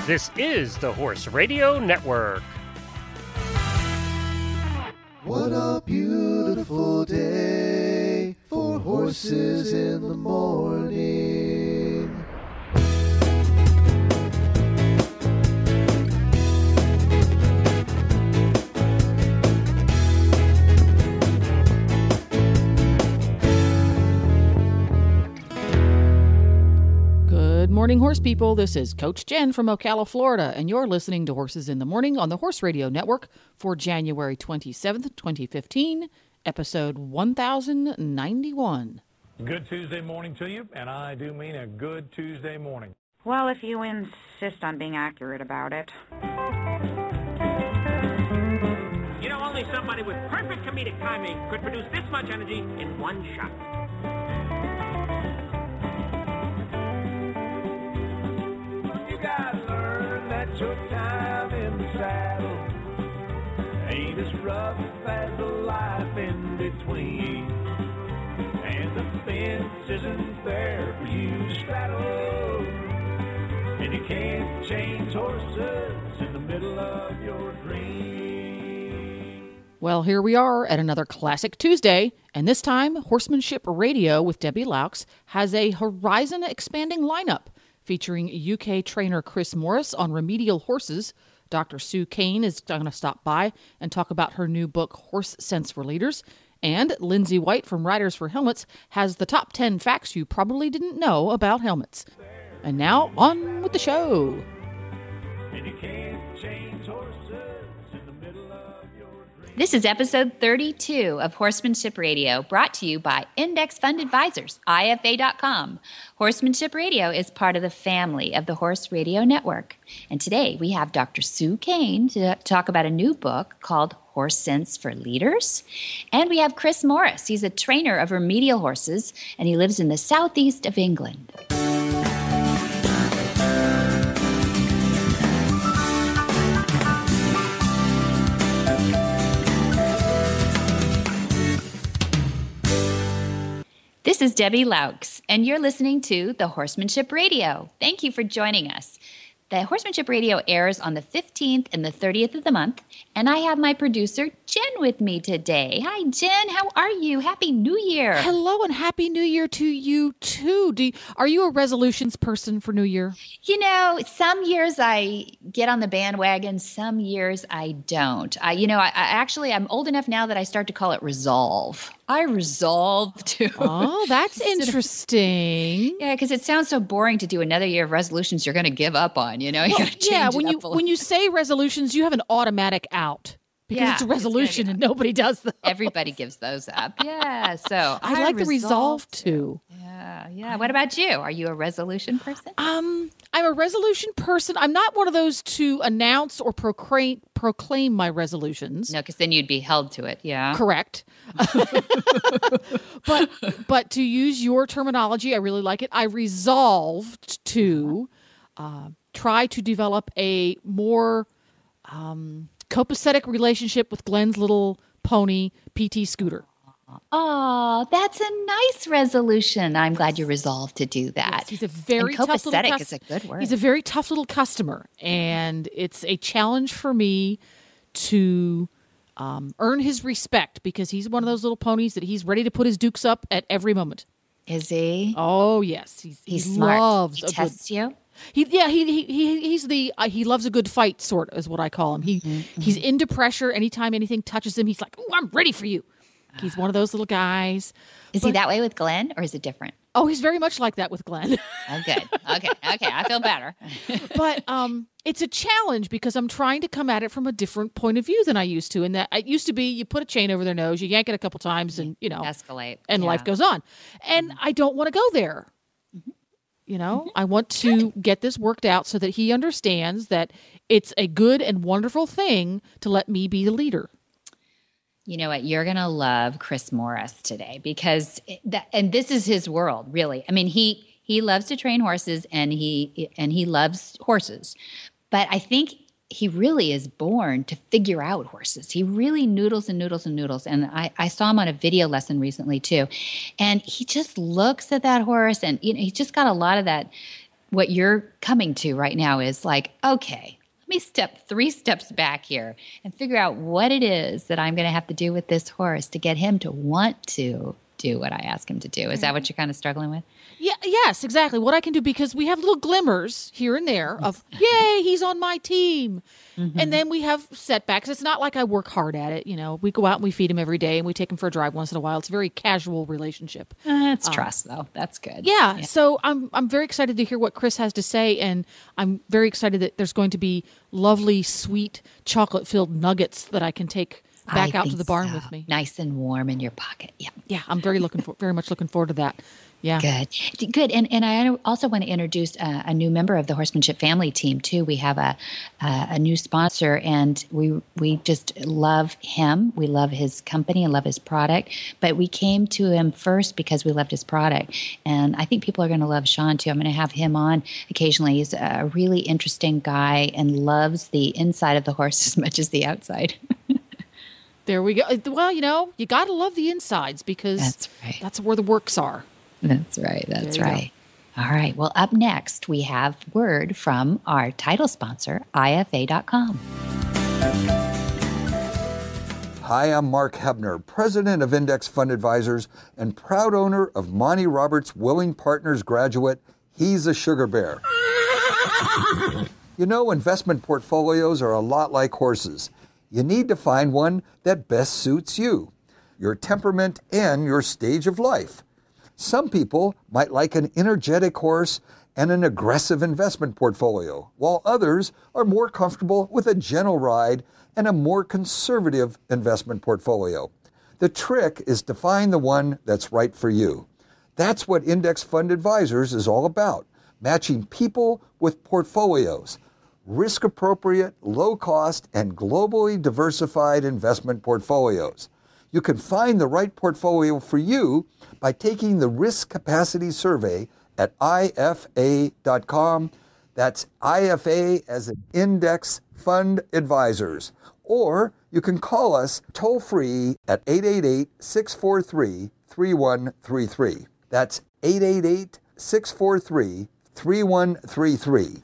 This is the Horse Radio Network. What a beautiful day for horses in the morning. Good morning, horse people. This is Coach Jen from Ocala, Florida, and you're listening to Horses in the Morning on the Horse Radio Network for January 27th, 2015, episode 1091. Good Tuesday morning to you, and I do mean a good Tuesday morning. Well, if you insist on being accurate about it. You know, only somebody with perfect comedic timing could produce this much energy in one shot. You gotta learn that your time in the saddle ain't as rough as the life in between. And the fence isn't there for you to straddle. And you can't change horses in the middle of your dream. Well, here we are at another Classic Tuesday, and this time, Horsemanship Radio with Debbie Laux has a horizon-expanding lineup featuring UK trainer Chris Morris on remedial horses. Dr. Sue Kane is going to stop by and talk about her new book, Horse Sense for Leaders. And Lindsay White from Riders for Helmets has the top 10 facts you probably didn't know about helmets. And now, on with the show. And you can't change horses in the middle of your dream. This is episode 32 of Horsemanship Radio, brought to you by Index Fund Advisors, IFA.com. Horsemanship Radio is part of the family of the Horse Radio Network. And today we have Dr. Sue Kane to talk about a new book called Horse Sense for Leaders. And we have Chris Morris. He's a trainer of remedial horses, and he lives in the southeast of England. This is Debbie Laux, and you're listening to the Horsemanship Radio. Thank you for joining us. The Horsemanship Radio airs on the 15th and the 30th of the month, and I have my producer, Jen, with me today. Hi, Jen. How are you? Happy New Year. Hello, and Happy New Year to you, too. Are you a resolutions person for New Year? You know, some years I get on the bandwagon, some years I don't. I'm old enough now that I start to call it resolve. I resolve to. Oh, that's interesting. Yeah, because it sounds so boring to do another year of resolutions you're going to give up on, you know? Well, when you say resolutions, you have an automatic out. Because it's a resolution and nobody does them. Everybody gives those up. Yeah, so I like the resolve too. Yeah. What about you? Are you a resolution person? I'm a resolution person. I'm not one of those to announce or proclaim my resolutions. No, because then you'd be held to it. Yeah, correct. but to use your terminology, I really like it. I resolved to try to develop a more copacetic relationship with Glenn's little pony, PT Scooter. Oh, that's a nice resolution. I'm glad you resolved to do that. Yes, he's a very tough little copacetic is a good word. He's a very tough little customer, and it's a challenge for me to earn his respect because he's one of those little ponies that he's ready to put his dukes up at every moment. Is he? Oh yes, he's smart. Loves he tests you. He loves a good fight, sort of, is what I call him. He's into pressure. Anytime anything touches him, he's like, "Ooh, I'm ready for you." He's one of those little guys. Is he that way with Glenn, or is it different? Oh, he's very much like that with Glenn. Oh, good. Okay. I feel better. But it's a challenge because I'm trying to come at it from a different point of view than I used to. And that it used to be you put a chain over their nose, you yank it a couple times, and escalate, and life goes on. And I don't want to go there. I want to get this worked out so that he understands that it's a good and wonderful thing to let me be the leader. You know what? You're going to love Chris Morris today because this is his world, really. I mean, he loves to train horses and he loves horses. But I think he really is born to figure out horses. He really noodles and noodles and noodles. And I saw him on a video lesson recently too. And he just looks at that horse and he's just got a lot of that what you're coming to right now is like, okay, let me step 3 steps back here and figure out what it is that I'm going to have to do with this horse to get him to want to do what I ask him to do. Is that what you're kind of struggling with? Yeah, yes, exactly. What I can do, because we have little glimmers here and there of, yay, he's on my team. Mm-hmm. And then we have setbacks. It's not like I work hard at it. You know, we go out and we feed him every day and we take him for a drive once in a while. It's a very casual relationship. It's trust, though. That's good. Yeah. So I'm very excited to hear what Chris has to say. And I'm very excited that there's going to be lovely, sweet, chocolate-filled nuggets that I can take back out to the barn with me. Nice and warm in your pocket. Yeah. Yeah. I'm very much looking forward to that. Yeah. Good. And I also want to introduce a new member of the Horsemanship family team too. We have a new sponsor, and we just love him. We love his company and love his product, but we came to him first because we loved his product. And I think people are going to love Sean too. I'm going to have him on occasionally. He's a really interesting guy and loves the inside of the horse as much as the outside. There we go. Well, you know, you got to love the insides because that's where the works are. That's right. That's right. All right. Well, up next, we have word from our title sponsor, IFA.com. Hi, I'm Mark Hebner, president of Index Fund Advisors and proud owner of Monty Roberts Willing Partners graduate, He's a Sugar Bear. You know, investment portfolios are a lot like horses. You need to find one that best suits you, your temperament, and your stage of life. Some people might like an energetic horse and an aggressive investment portfolio, while others are more comfortable with a gentle ride and a more conservative investment portfolio. The trick is to find the one that's right for you. That's what Index Fund Advisors is all about, matching people with portfolios. Risk-appropriate, low-cost, and globally diversified investment portfolios. You can find the right portfolio for you by taking the Risk Capacity Survey at IFA.com. That's IFA as an Index Fund Advisors. Or you can call us toll-free at 888-643-3133. That's 888-643-3133.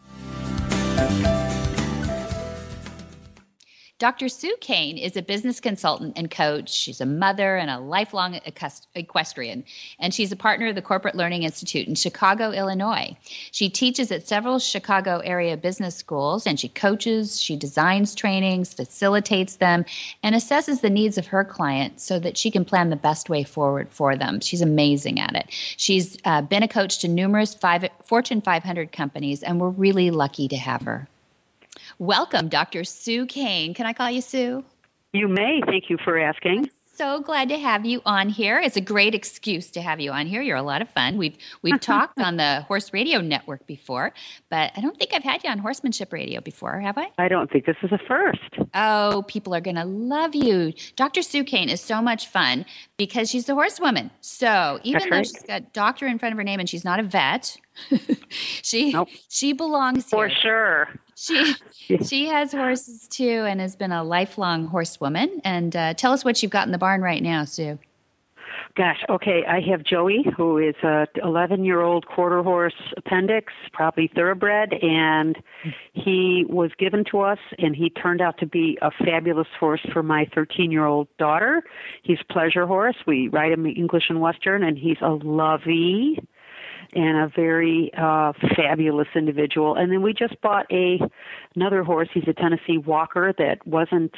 Dr. Sue Kane is a business consultant and coach. She's a mother and a lifelong equestrian, and she's a partner of the Corporate Learning Institute in Chicago, Illinois. She teaches at several Chicago area business schools, and she coaches, she designs trainings, facilitates them, and assesses the needs of her clients so that she can plan the best way forward for them. She's amazing at it. She's been a coach to numerous Fortune 500 companies, and we're really lucky to have her. Welcome, Dr. Sue Kane. Can I call you Sue? You may. Thank you for asking. So glad to have you on here. It's a great excuse to have you on here. You're a lot of fun. We've talked on the Horse Radio Network before, but I don't think I've had you on Horsemanship Radio before, have I? I don't think this is a first. Oh, people are going to love you. Dr. Sue Kane is so much fun because she's a horsewoman. So even though she's got doctor in front of her name and she's not a vet, she belongs here. For sure. She has horses too and has been a lifelong horsewoman. And tell us what you've got in the barn right now, Sue. Gosh, okay. I have Joey, who is a 11-year-old quarter horse appendix, probably thoroughbred, and he was given to us, and he turned out to be a fabulous horse for my 13-year-old daughter. He's a pleasure horse. We ride him English and Western, and he's a lovey and a very fabulous individual. And then we just bought another horse. He's a Tennessee Walker that wasn't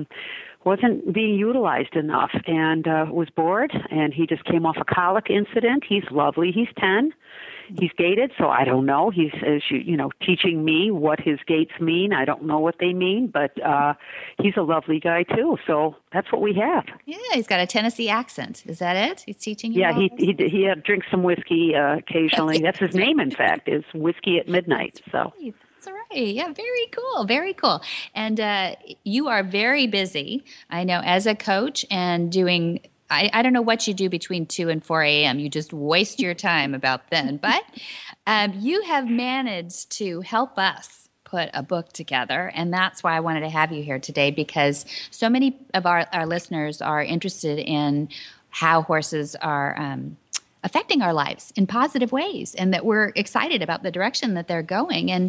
being utilized enough and was bored, and he just came off a colic incident. He's lovely. He's 10. He's gated, so I don't know. He's, teaching me what his gaits mean. I don't know what they mean, but he's a lovely guy, too. So that's what we have. Yeah, he's got a Tennessee accent. Is that it? He's teaching you? Yeah, he drinks some whiskey occasionally. That's his name, in fact, is Whiskey at Midnight. So. That's right. Yeah, very cool. Very cool. And you are very busy, I know, as a coach and doing – I don't know what you do between 2 and 4 a.m. You just waste your time about then. But you have managed to help us put a book together, and that's why I wanted to have you here today, because so many of our listeners are interested in how horses are affecting our lives in positive ways, and that we're excited about the direction that they're going. And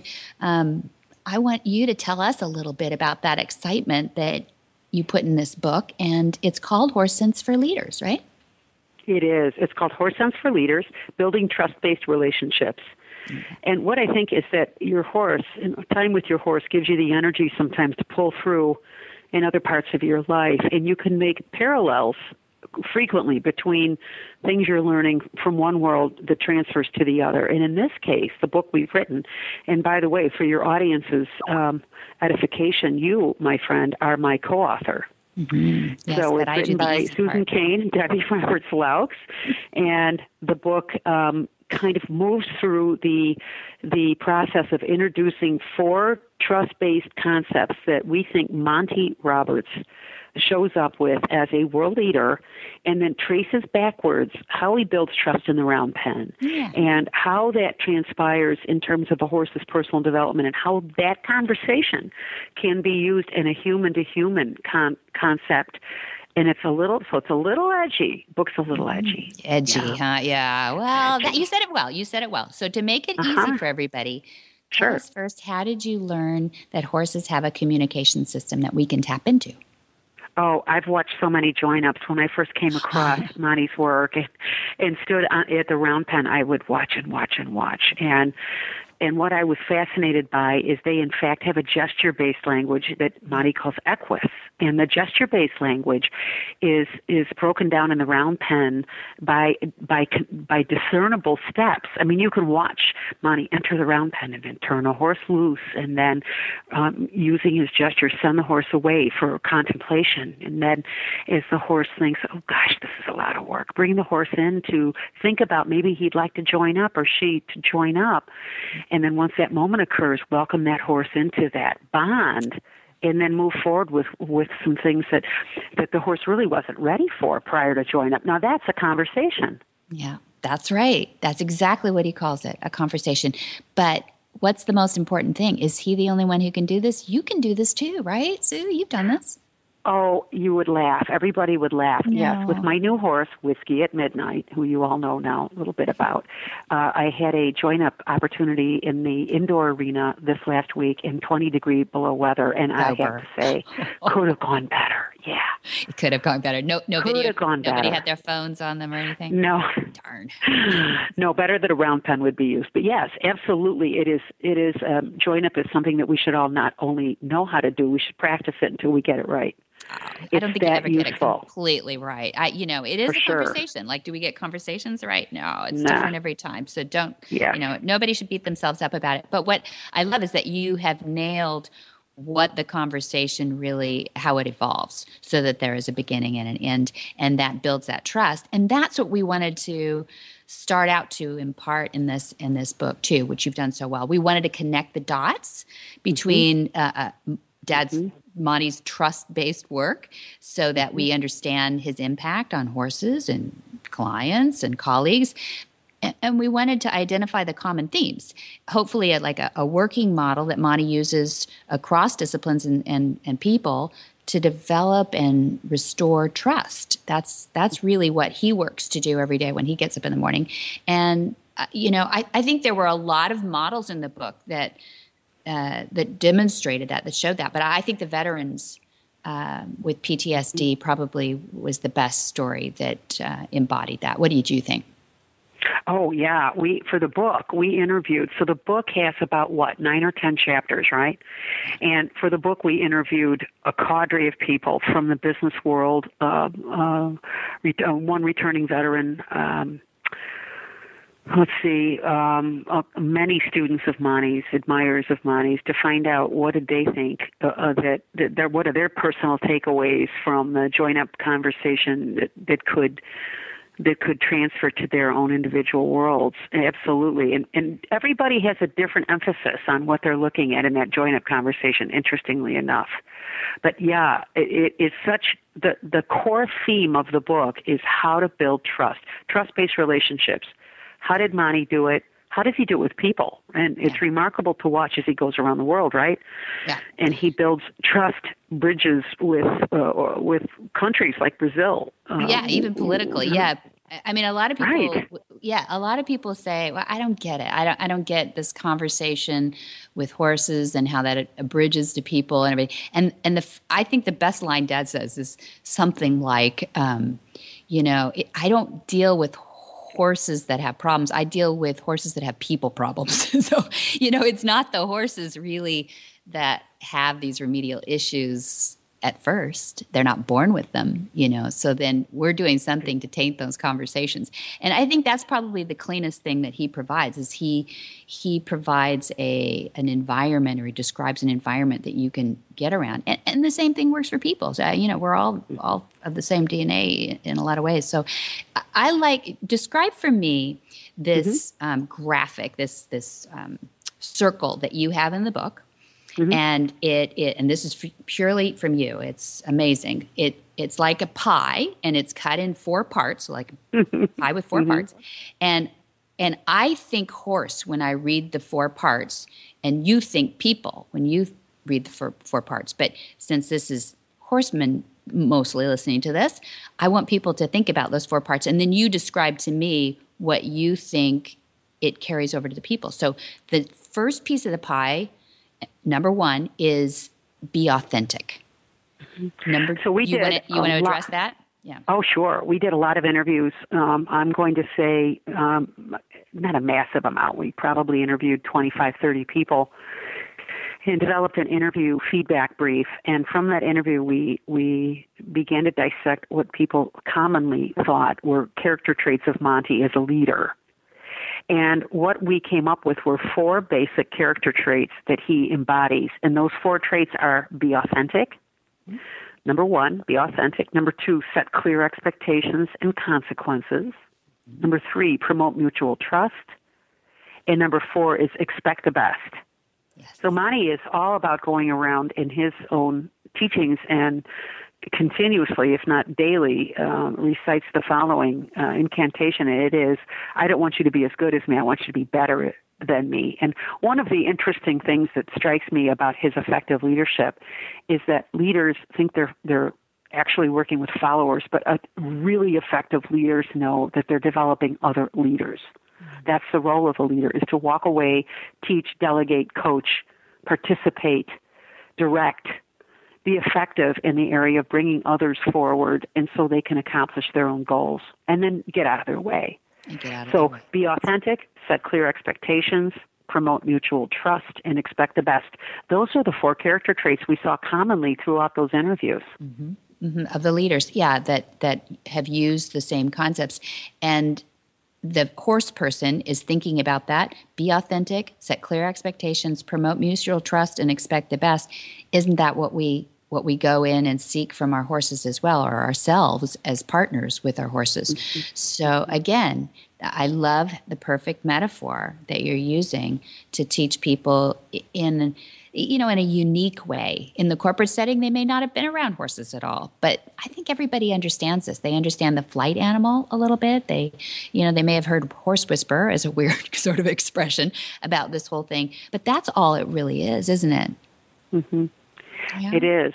I want you to tell us a little bit about that excitement that you put in this book, and it's called Horse Sense for Leaders, right? It is. It's called Horse Sense for Leaders, Building Trust-Based Relationships. And what I think is that your horse, time with your horse gives you the energy sometimes to pull through in other parts of your life, and you can make parallels frequently between things you're learning from one world that transfers to the other. And in this case, the book we've written, and by the way, for your audience's edification, you, my friend, are my co-author. Mm-hmm. Yes, so it's written by Susan Cain and Debbie Roberts-Laux, and the book kind of moves through the process of introducing 4 trust-based concepts that we think Monty Roberts shows up with as a world leader, and then traces backwards how he builds trust in the round pen, and how that transpires in terms of the horse's personal development, and how that conversation can be used in a human-to-human concept. And it's a little edgy. Book's a little edgy. Edgy, huh? Yeah. Well, you said it well. So to make it easy for everybody, tell us first, how did you learn that horses have a communication system that we can tap into? Oh, I've watched so many join-ups. When I first came across Monty's work and stood at the round pen, I would watch and watch and watch. And what I was fascinated by is they, in fact, have a gesture-based language that Monty calls Equus. And the gesture-based language is broken down in the round pen by discernible steps. I mean, you can watch Monty enter the round pen and then turn a horse loose, and then using his gesture, send the horse away for contemplation. And then as the horse thinks, oh gosh, this is a lot of work, bring the horse in to think about maybe he'd like to join up or she to join up. And then once that moment occurs, welcome that horse into that bond, and then move forward with some things that the horse really wasn't ready for prior to join up. Now, that's a conversation. Yeah, that's right. That's exactly what he calls it, a conversation. But what's the most important thing? Is he the only one who can do this? You can do this too, right, Sue? You've done this. Oh, you would laugh. Everybody would laugh. No. Yes, with my new horse, Whiskey at Midnight, who you all know now a little bit about. I had a join-up opportunity in the indoor arena this last week in 20-degree below weather, and I have to say, could have gone better. Yeah. It could have gone better. No could video. Have gone Nobody better. had their phones on them or anything? No. Darn. No, better that a round pen would be used. But yes, absolutely, it is. Join-up is something that we should all not only know how to do, we should practice it until we get it right. I don't think you ever get it completely right. It is a conversation. Sure. Like, do we get conversations right? No, it's different every time. So nobody should beat themselves up about it. But what I love is that you have nailed what the conversation really, how it evolves, so that there is a beginning and an end, and that builds that trust. And that's what we wanted to start out to impart in this book too, which you've done so well. We wanted to connect the dots between Dad's Monty's trust-based work, so that we understand his impact on horses and clients and colleagues. And we wanted to identify the common themes, hopefully a working model that Monty uses across disciplines and people to develop and restore trust. That's really what he works to do every day when he gets up in the morning. And, I think there were a lot of models in the book that demonstrated that showed that. But I think the veterans with PTSD probably was the best story that embodied that. What did you think? Oh, yeah. For the book, we interviewed. So the book has about, 9 or 10 chapters, right? And for the book, we interviewed a cadre of people from the business world, one returning veteran, many students of Monty's, admirers of Monty's, to find out what did they think, what are their personal takeaways from the join-up conversation that could transfer to their own individual worlds. Absolutely. And everybody has a different emphasis on what they're looking at in that join-up conversation, interestingly enough. But yeah, it is such, the core theme of the book is how to build trust-based relationships. How did Monty do it? How does he do it with people? And it's remarkable to watch as he goes around the world, right? Yeah. And he builds trust bridges with countries like Brazil. Even politically, yeah. I mean, a lot of people a lot of people say, well, I don't get it. I don't get this conversation with horses and how that abridges to people and everything. And I think the best line Dad says is something like, I don't deal with horses that have problems. I deal with horses that have people problems. So, it's not the horses really that have these remedial issues at first. They're not born with them, so then we're doing something to taint those conversations. And I think that's probably the cleanest thing that he provides is he provides an environment, or he describes an environment that you can get around. And the same thing works for people. So, we're all of the same DNA in a lot of ways. So I describe for me this graphic, this circle that you have in the book. Mm-hmm. And and this is purely from you. It's amazing. It's like a pie, and it's cut in 4 parts, like a pie with 4 parts. And I think horse when I read the 4 parts, and you think people when you read the 4 parts. But since this is horsemen mostly listening to this, I want people to think about those 4 parts, and then you describe to me what you think it carries over to the people. So the first piece of the pie, number 1, is be authentic. You want to address that? Yeah. Oh, sure. We did a lot of interviews. I'm going to say not a massive amount. We probably interviewed 25, 30 people and developed an interview feedback brief. And from that interview, we began to dissect what people commonly thought were character traits of Monty as a leader. And what we came up with were 4 basic character traits that he embodies. And those 4 traits are be authentic. Number 1, be authentic. Number 2, set clear expectations and consequences. Number 3, promote mutual trust. And number 4 is expect the best. Yes. So Monty is all about going around in his own teachings and continuously, if not daily, recites the following incantation. It is, I don't want you to be as good as me. I want you to be better than me. And one of the interesting things that strikes me about his effective leadership is that leaders think they're actually working with followers, but really effective leaders know that they're developing other leaders. That's the role of a leader, is to walk away, teach, delegate, coach, participate, direct, be effective in the area of bringing others forward, and so they can accomplish their own goals, and then get out of their way. So be authentic, set clear expectations, promote mutual trust, and expect the best. Those are the 4 character traits we saw commonly throughout those interviews. Mm-hmm. Mm-hmm. Of the leaders, that have used the same concepts. And the horse person is thinking about that. Be authentic, set clear expectations, promote mutual trust, and expect the best. Isn't that what we go in and seek from our horses as well, or ourselves as partners with our horses? So again, I love the perfect metaphor that you're using to teach people in a unique way. In the corporate setting, they may not have been around horses at all, but I think everybody understands this. They understand the flight animal a little bit. They may have heard horse whisper as a weird sort of expression about this whole thing, but that's all it really is, isn't it? Mm-hmm. Yeah. It is.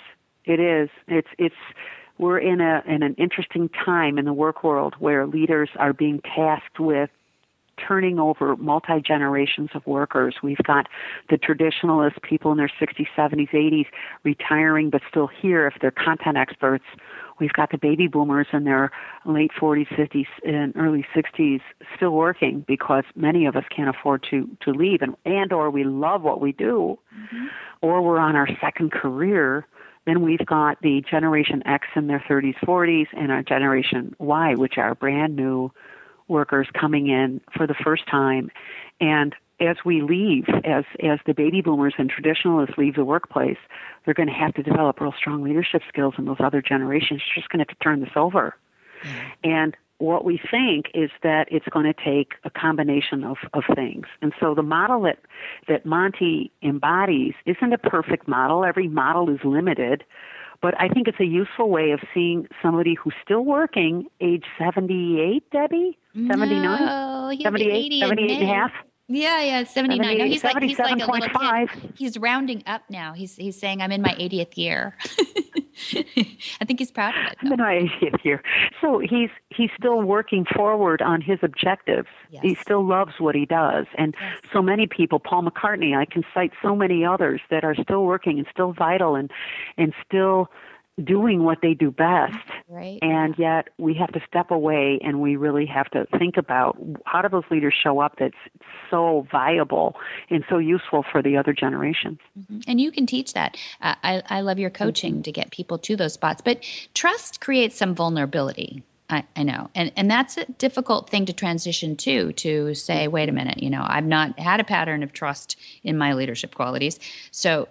It's. We're in an interesting time in the work world where leaders are being tasked with turning over multi-generations of workers. We've got the traditionalists, people in their 60s, 70s, 80s, retiring but still here if they're content experts. We've got the baby boomers in their late 40s, 50s, and early 60s still working because many of us can't afford to leave, and or we love what we do, or we're on our second career. Then we've got the Generation X in their 30s, 40s, and our Generation Y, which are brand new workers coming in for the first time. And as we leave, as the baby boomers and traditionalists leave the workplace, they're going to have to develop real strong leadership skills, and those other generations are just going to have to turn this over. And what we think is that it's going to take a combination of things. And so the model that Monty embodies isn't a perfect model. Every model is limited. But I think it's a useful way of seeing somebody who's still working, age 78, Debbie? 79? No, he's 78, 78 and a half? Yeah, 79. No, he's like a little kid. 77.5. He's rounding up now. He's saying, I'm in my 80th year. I think he's proud of it. I'm an IAF here. So he's still working forward on his objectives. Yes. He still loves what he does. And so many people, Paul McCartney, I can cite so many others that are still working and still vital and still doing what they do best. Right. And yet we have to step away and we really have to think about how do those leaders show up that's so viable and so useful for the other generations. Mm-hmm. And you can teach that. I love your coaching to get people to those spots. But trust creates some vulnerability. I know. And that's a difficult thing to transition to say, wait a minute, I've not had a pattern of trust in my leadership qualities. So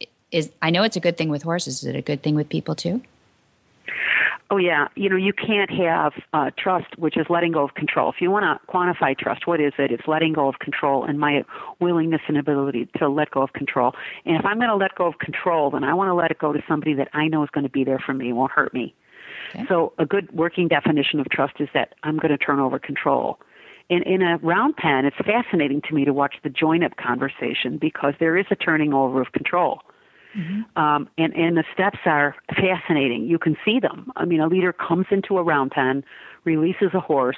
I know it's a good thing with horses. Is it a good thing with people too? Oh, yeah. You can't have trust, which is letting go of control. If you want to quantify trust, what is it? It's letting go of control and my willingness and ability to let go of control. And if I'm going to let go of control, then I want to let it go to somebody that I know is going to be there for me, won't hurt me. Okay. So a good working definition of trust is that I'm going to turn over control. In a round pen, it's fascinating to me to watch the join-up conversation because there is a turning over of control. Mm-hmm. And the steps are fascinating. You can see them. I mean, a leader comes into a round pen, releases a horse,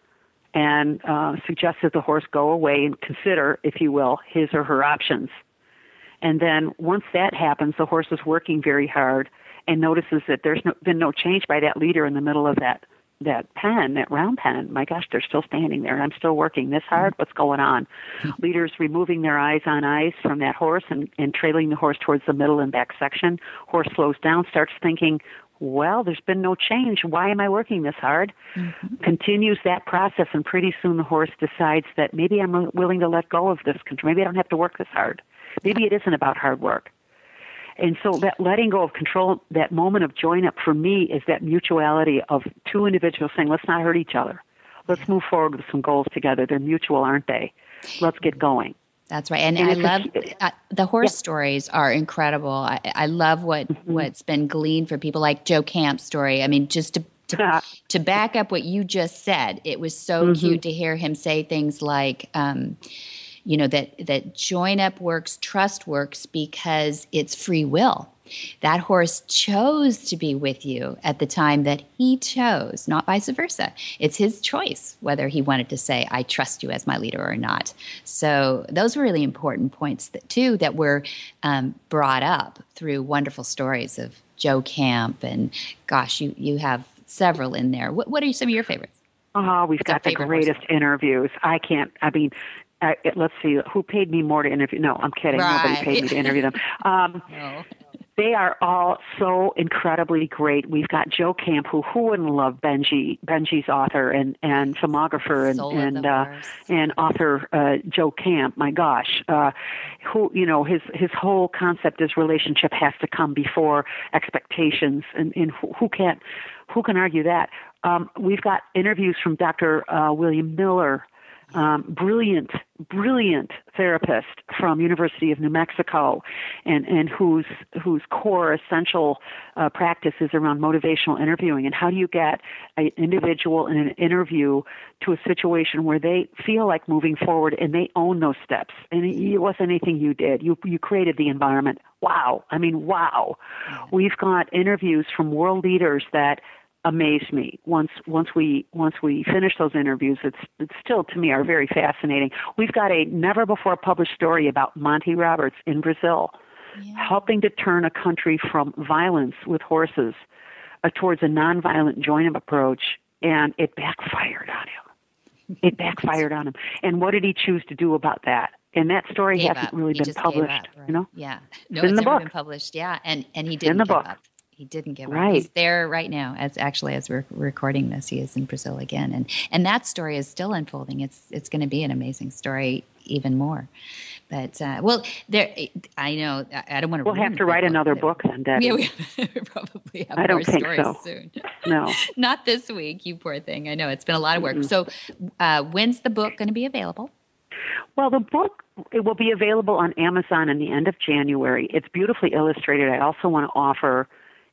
and suggests that the horse go away and consider, if you will, his or her options. And then once that happens, the horse is working very hard and notices that there's been no change by that leader in the middle of that pen, that round pen. My gosh, they're still standing there. I'm still working this hard. What's going on? Leaders removing their eyes on eyes from that horse and trailing the horse towards the middle and back section. Horse slows down, starts thinking, well, there's been no change. Why am I working this hard? Mm-hmm. Continues that process, and pretty soon the horse decides that maybe I'm willing to let go of this control. Maybe I don't have to work this hard. Maybe it isn't about hard work. And so that letting go of control, that moment of join up for me is that mutuality of two individuals saying, let's not hurt each other. Let's move forward with some goals together. They're mutual, aren't they? Let's get going. That's right. And I love the horse stories are incredible. I love what's been gleaned for people like Joe Camp's story. I mean, just to back up what you just said, it was so cute to hear him say things like, that join up works, trust works because it's free will. That horse chose to be with you at the time that he chose, not vice versa. It's his choice whether he wanted to say, I trust you as my leader or not. So those were really important points that were brought up through wonderful stories of Joe Camp. And gosh, you have several in there. What are some of your favorites? Oh, we've got the greatest interviews. Let's see, who paid me more to interview? No, I'm kidding. Right. Nobody paid me to interview them. No. They are all so incredibly great. We've got Joe Camp, who wouldn't love Benji's author and filmographer and author Joe Camp. My gosh, his whole concept is relationship has to come before expectations, and who can argue that? We've got interviews from Dr. William Miller. Brilliant therapist from University of New Mexico, and whose core essential practice is around motivational interviewing. And how do you get an individual in an interview to a situation where they feel like moving forward and they own those steps? And it wasn't anything you did. You created the environment. Wow. I mean, wow. We've got interviews from world leaders that amazed me. Once we finish those interviews, it's still to me are very fascinating. We've got a never before published story about Monty Roberts in Brazil, helping to turn a country from violence with horses towards a nonviolent join-up approach, and it backfired on him. And what did he choose to do about that? And that story hasn't really been published. Right? Yeah, no, it's never been published. Yeah, and he didn't give up. He didn't give up. He's there right now. As we're recording this, he is in Brazil again, and that story is still unfolding. It's going to be an amazing story, even more. But I know I don't want to. We'll have to write another book then, Debbie. Yeah, we probably have more stories soon. No, not this week. You poor thing. I know it's been a lot of work. So, when's the book going to be available? Well, the book, it will be available on Amazon in the end of January. It's beautifully illustrated. I also want to offer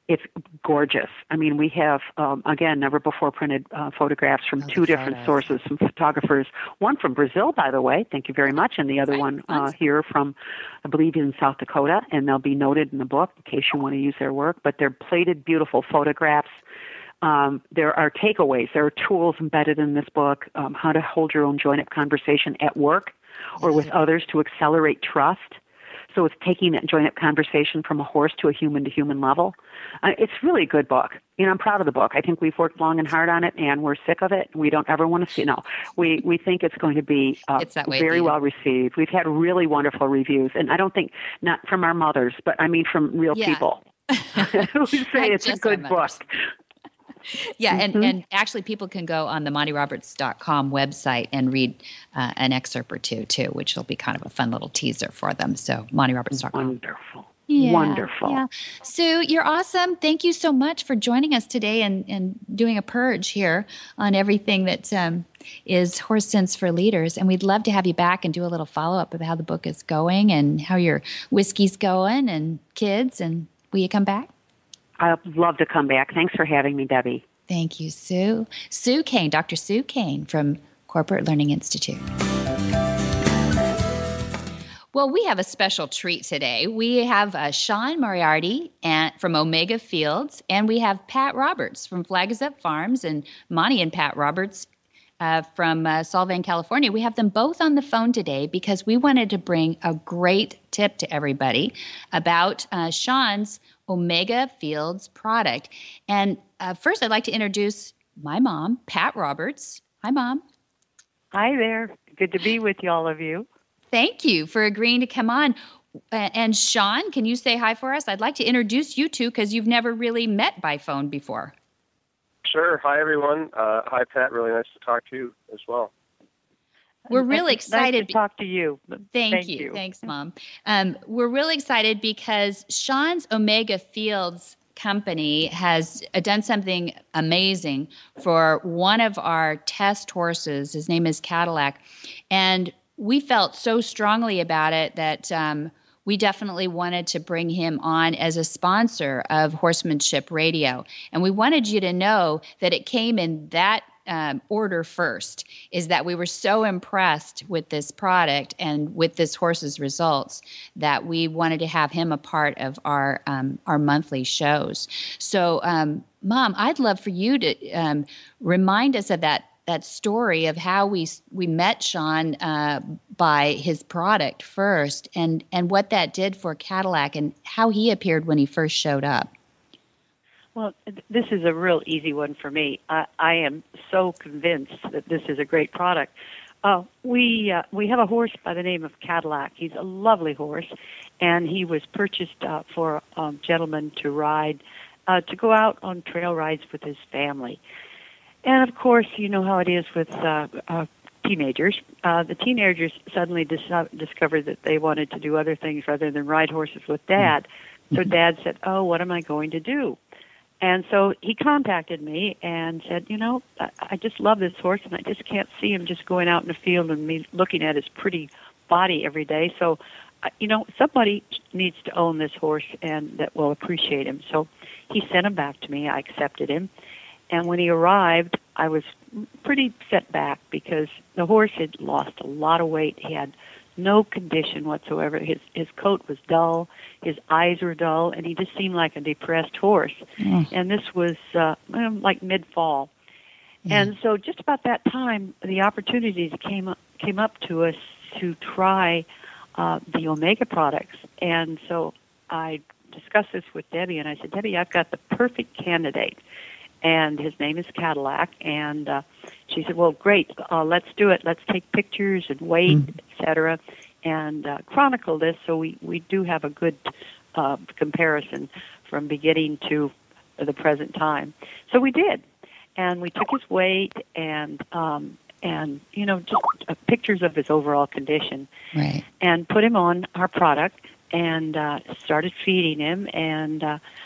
it's gorgeous. I mean, we have, again, never before printed photographs from two different sources, some photographers, one from Brazil, by the way, thank you very much, and the other one here from, I believe, in South Dakota, and they'll be noted in the book in case you want to use their work, but they're plated, beautiful photographs. There are takeaways. There are tools embedded in this book, how to hold your own join-up conversation at work or with others to accelerate trust. So it's taking that join-up conversation from a horse to a human-to-human level. It's really a good book. You know, I'm proud of the book. I think we've worked long and hard on it, and we're sick of it. We don't ever want to see. No, we think it's going to be very well received. We've had really wonderful reviews, and I don't think, not from our mothers, but I mean from real people who say it's a good book. Yeah, and actually people can go on the MontyRoberts.com website and read an excerpt or two, too, which will be kind of a fun little teaser for them. So MontyRoberts.com. Wonderful. Yeah, wonderful. Yeah. Sue, you're awesome. Thank you so much for joining us today and doing a purge here on everything that is Horse Sense for Leaders. And we'd love to have you back and do a little follow-up of how the book is going and how your whiskey's going and kids. And will you come back? I'd love to come back. Thanks for having me, Debbie. Thank you, Sue. Sue Kane, Dr. Sue Kane from Corporate Learning Institute. Well, we have a special treat today. We have Sean Moriarty from Omega Fields, and we have Pat Roberts from Flag Is Up Farms, and Monty and Pat Roberts from Solvang, California. We have them both on the phone today because we wanted to bring a great tip to everybody about Sean's Omega Fields product. And first, I'd like to introduce my mom, Pat Roberts. Hi, Mom. Hi there. Good to be with all of you. Thank you for agreeing to come on. And Sean, can you say hi for us? I'd like to introduce you two because you've never really met by phone before. Sure. Hi, everyone. Hi, Pat. Really nice to talk to you as well. We're really excited. Nice to talk to you. Thank you. Thanks, Mom. We're really excited because Sean's Omega Fields company has done something amazing for one of our test horses. His name is Cadillac. And we felt so strongly about it that we definitely wanted to bring him on as a sponsor of Horsemanship Radio. And we wanted you to know that it came in that order first, is that we were so impressed with this product and with this horse's results that we wanted to have him a part of our monthly shows. So, Mom, I'd love for you to remind us of that story of how we met Sean by his product first and what that did for Cadillac and how he appeared when he first showed up. Well, this is a real easy one for me. I am so convinced that this is a great product. We have a horse by the name of Cadillac. He's a lovely horse, and he was purchased for a gentleman to ride, to go out on trail rides with his family. And, of course, you know how it is with teenagers. The teenagers suddenly discovered that they wanted to do other things rather than ride horses with Dad. So Dad said, oh, what am I going to do? And so he contacted me and said, you know, I just love this horse, and I just can't see him just going out in the field and me looking at his pretty body every day. So, you know, somebody needs to own this horse and that will appreciate him. So he sent him back to me. I accepted him. And when he arrived, I was pretty set back because the horse had lost a lot of weight. He had no condition whatsoever. His coat was dull, his eyes were dull, and he just seemed like a depressed horse. And this was like mid-fall. And so just about that time, the opportunities came up to us to try the Omega products. And so I discussed this with Debbie, and I said, Debbie, I've got the perfect candidate. And his name is Cadillac. And she said, well, great, let's do it. Let's take pictures and weight, et cetera, and chronicle this so we do have a good comparison from beginning to the present time. So we did. And we took his weight and you know, just pictures of his overall condition. Right. And put him on our product and started feeding him. And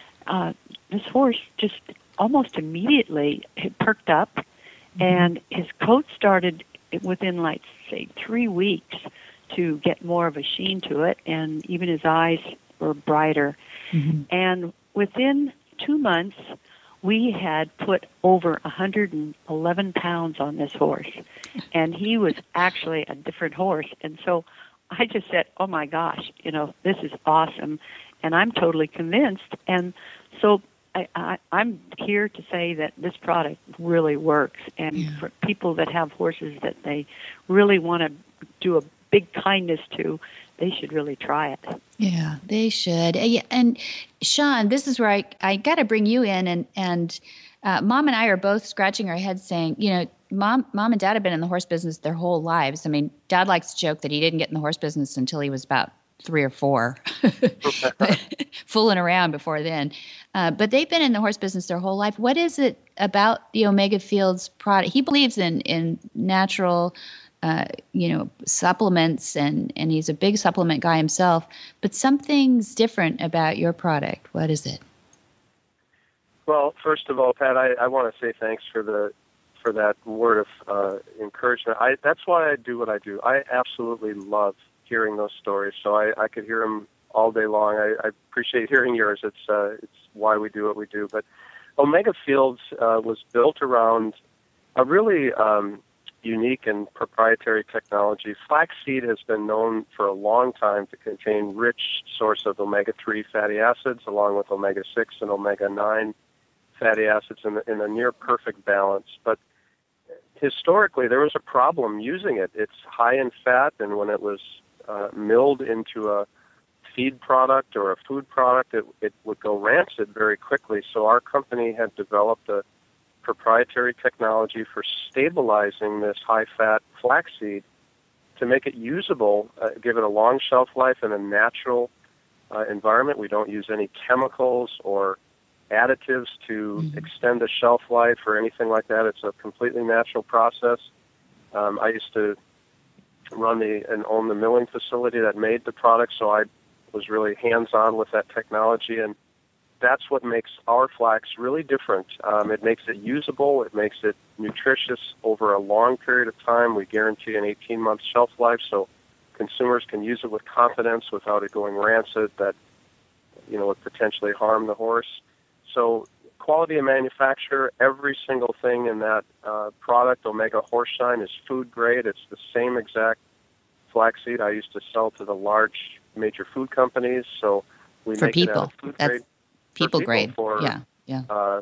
this horse just almost immediately it perked up, and his coat started within, like, say, 3 weeks to get more of a sheen to it, and even his eyes were brighter. And within 2 months, we had put over 111 pounds on this horse, and he was actually a different horse. And so I just said, oh my gosh, this is awesome, and I'm totally convinced. And so I'm here to say that this product really works, and for people that have horses that they really want to do a big kindness to, they should really try it. Yeah, they should. And Sean, this is where I got to bring you in, and Mom and I are both scratching our heads saying, Mom and Dad have been in the horse business their whole lives. I mean, Dad likes to joke that he didn't get in the horse business until he was about 3 or 4, fooling around before then. But they've been in the horse business their whole life. What is it about the Omega Fields product? He believes in natural, supplements, and he's a big supplement guy himself. But something's different about your product. What is it? Well, first of all, Pat, I want to say thanks for that word of encouragement. That's why I do what I do. I absolutely love hearing those stories, so I could hear them all day long. I appreciate hearing yours. It's why we do what we do. But Omega Fields was built around a really unique and proprietary technology. Flaxseed has been known for a long time to contain rich source of omega-3 fatty acids, along with omega-6 and omega-9 fatty acids in a near perfect balance. But historically, there was a problem using it. It's high in fat, and when it was milled into a feed product or a food product, it would go rancid very quickly. So our company had developed a proprietary technology for stabilizing this high-fat flaxseed to make it usable, give it a long shelf life in a natural environment. We don't use any chemicals or additives to extend the shelf life or anything like that. It's a completely natural process. I used to run and own the milling facility that made the product, so I was really hands-on with that technology, and that's what makes our flax really different. It makes it usable, it makes it nutritious over a long period of time. We guarantee an 18-month shelf life, so consumers can use it with confidence without it going rancid that would potentially harm the horse. So quality of manufacture, every single thing in that product, Omega Horseshine, is food grade. It's the same exact flaxseed I used to sell to the large major food companies. So we for make people. it out of food That's grade. people for grade. For, yeah.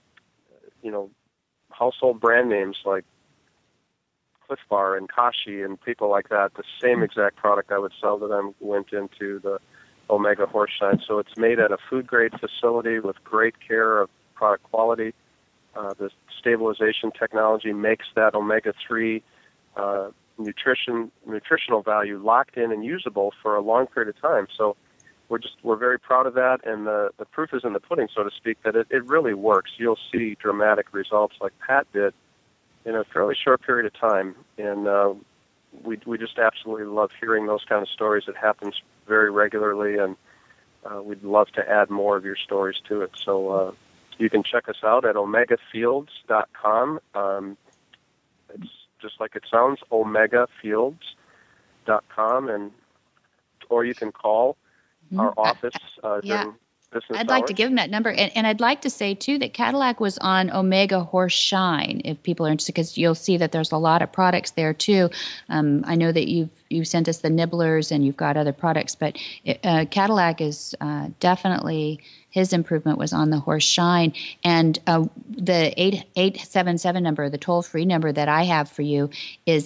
Household brand names like Cliff Bar and Kashi and people like that. The same exact product I would sell to them went into the Omega Horseshine. So it's made at a food-grade facility with great care of product quality. The stabilization technology makes that omega-3 nutritional value locked in and usable for a long period of time. So we're very proud of that, and the proof is in the pudding, so to speak, that it really works. You'll see dramatic results like Pat did in a fairly short period of time, and we just absolutely love hearing those kind of stories. It happens very regularly, and we'd love to add more of your stories to it. So you can check us out at omegafields.com. It's just like it sounds, omegafields.com, or you can call our office during business I'd like hours. to give them that number. And I'd like to say, too, that Cadillac was on Omega Horseshine, if people are interested, because you'll see that there's a lot of products there, too. I know that you've sent us the nibblers and you've got other products, but Cadillac is definitely, his improvement was on the Horseshine. And the 877 number, the toll-free number that I have for you is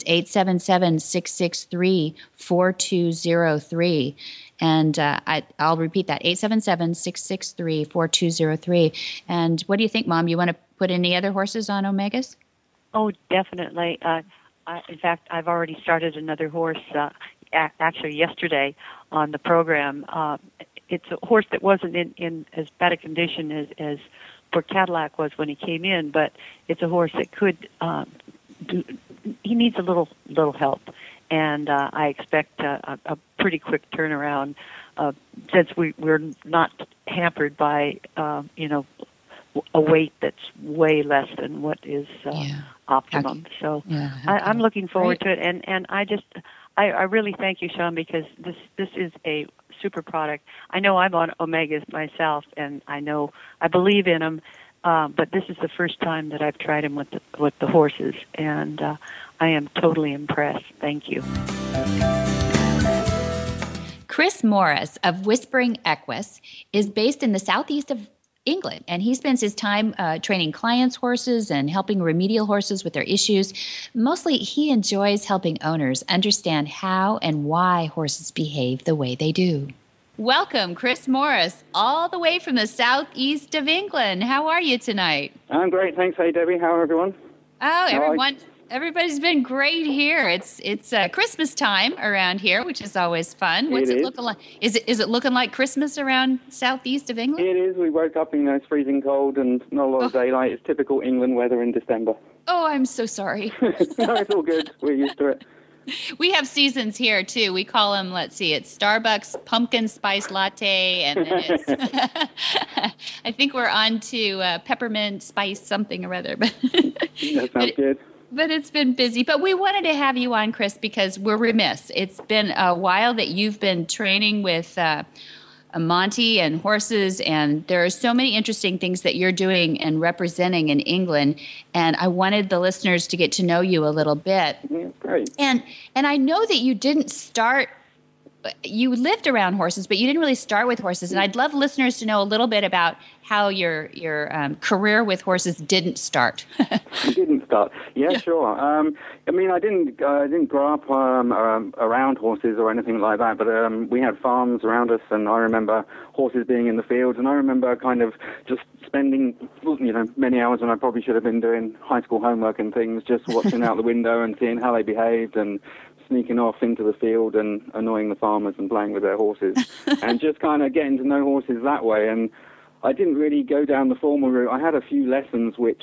877-663-4203. And I'll repeat that, 877-663-4203. And what do you think, Mom? You want to put any other horses on Omegas? Oh, definitely. In fact, I've already started another horse, actually yesterday on the program. It's a horse that wasn't in as bad a condition as poor Cadillac was when he came in, but it's a horse that could he needs a little help. And I expect a pretty quick turnaround since we're not hampered by, a weight that's way less than what is optimum. Okay. So Yeah, I'm looking forward to it, and I really thank you, Sean, because this is a super product. I know I'm on Omegas myself, and I believe in them, but this is the first time that I've tried them with the horses, and I am totally impressed. Thank you. Chris Morris of Whispering Equus is based in the southeast of England, and he spends his time training clients' horses and helping remedial horses with their issues. Mostly, he enjoys helping owners understand how and why horses behave the way they do. Welcome, Chris Morris, all the way from the southeast of England. How are you tonight? I'm great, thanks. Hey, Debbie. How are everyone? Oh, everybody's been great here. It's Christmas time around here, which is always fun. What's it looking like? Is it looking like Christmas around southeast of England? It is. We woke up, it's freezing cold and not a lot of daylight. It's typical England weather in December. Oh, I'm so sorry. No, it's all good. We're used to it. We have seasons here, too. We call them, it's Starbucks pumpkin spice latte, and then it's, I think we're on to peppermint spice something or other. That sounds good. But it's been busy. But we wanted to have you on, Chris, because we're remiss. It's been a while that you've been training with Monty and horses, and there are so many interesting things that you're doing and representing in England, and I wanted the listeners to get to know you a little bit. Yeah, great. And I know that you didn't start, you lived around horses, but you didn't really start with horses, and I'd love listeners to know a little bit about how your career with horses didn't start. Didn't start. Yeah, sure. I didn't grow up around horses or anything like that, but we had farms around us, and I remember horses being in the fields, and I remember kind of just spending, many hours when I probably should have been doing high school homework and things, just watching out the window and seeing how they behaved and sneaking off into the field and annoying the farmers and playing with their horses and just kind of getting to know horses that way. And I didn't really go down the formal route. I had a few lessons which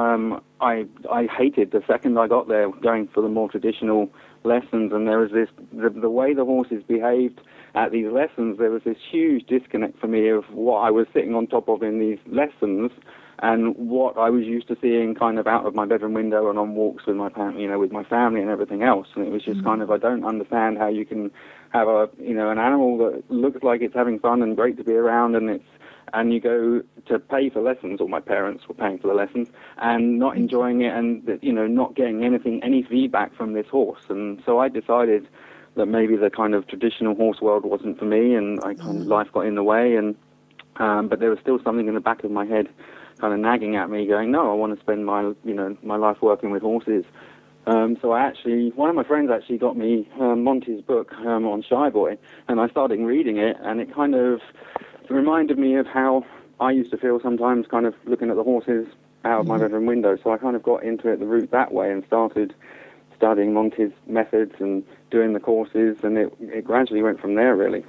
I hated the second I got there, going for the more traditional lessons. And there was the way the horses behaved at these lessons, there was this huge disconnect for me of what I was sitting on top of in these lessons and what I was used to seeing kind of out of my bedroom window and on walks with my with my family and everything else. And it was just kind of, I don't understand how you can have an animal that looks like it's having fun and great to be around, and you go to pay for lessons, or my parents were paying for the lessons, and not enjoying it, and not getting any feedback from this horse. And so I decided that maybe the kind of traditional horse world wasn't for me, and life got in the way. And but there was still something in the back of my head, kind of nagging at me, going, no, I want to spend my life working with horses. So one of my friends actually got me Monty's book on Shy Boy, and I started reading it, and it kind of reminded me of how I used to feel sometimes, kind of looking at the horses out of my bedroom window. So I kind of got into it the route that way and started studying Monty's methods and doing the courses, and it gradually went from there, really.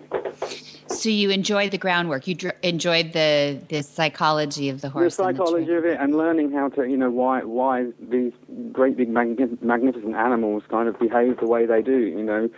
So you enjoyed the groundwork. You enjoyed the psychology of the horse. The psychology of it, and learning how to, why these great big magnificent animals kind of behave the way they do.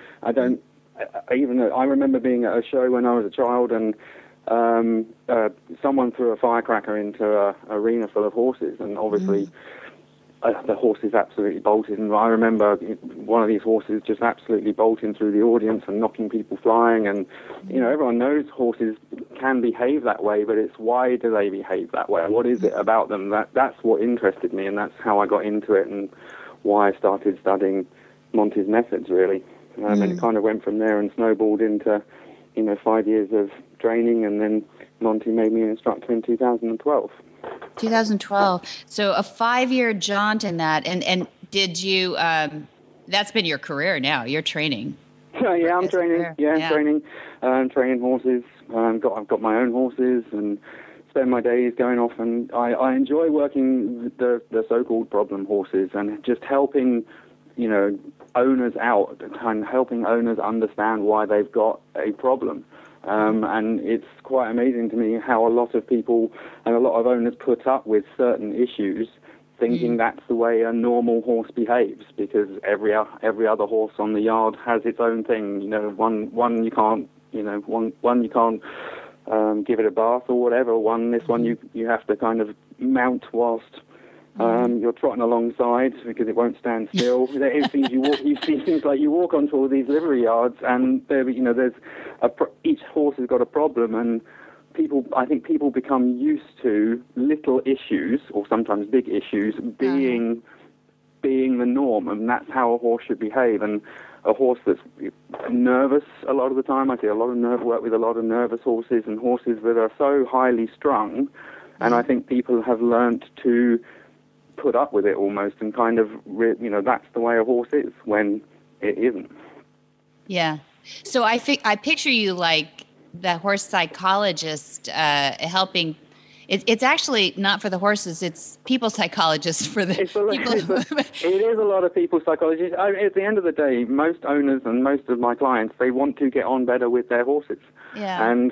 I remember being at a show when I was a child, and someone threw a firecracker into an arena full of horses, and obviously the horses absolutely bolted. And I remember one of these horses just absolutely bolting through the audience and knocking people flying. And everyone knows horses can behave that way, but it's why do they behave that way? What is it about them? That's what interested me, and that's how I got into it, and why I started studying Monty's methods, really. And it kind of went from there and snowballed into 5 years of training, and then Monty made me an instructor in 2012. 2012. So a 5-year jaunt in that. And did you, that's been your career now, you're training. Yeah, I'm training. I'm training. Training horses. I've got my own horses and spend my days going off, and I enjoy working with the so-called problem horses and just helping, owners out and helping owners understand why they've got a problem. And it's quite amazing to me how a lot of people and a lot of owners put up with certain issues thinking that's the way a normal horse behaves, because every other horse on the yard has its own thing. One you can't, one you can't give it a bath or whatever. This one you have to kind of mount whilst You're trotting alongside because it won't stand still. It seems you see things like you walk onto all these livery yards, and each horse has got a problem, and I think people become used to little issues, or sometimes big issues, being the norm, and that's how a horse should behave. And a horse that's nervous a lot of the time, I see a lot of work with a lot of nervous horses and horses that are so highly strung, and I think people have learnt to put up with it almost, and kind of, that's the way a horse is when it isn't. Yeah. So I picture you like the horse psychologist helping. It's actually not for the horses; it's people psychologists for the people. It is a lot of people psychologists. At the end of the day, most owners and most of my clients, they want to get on better with their horses. Yeah. And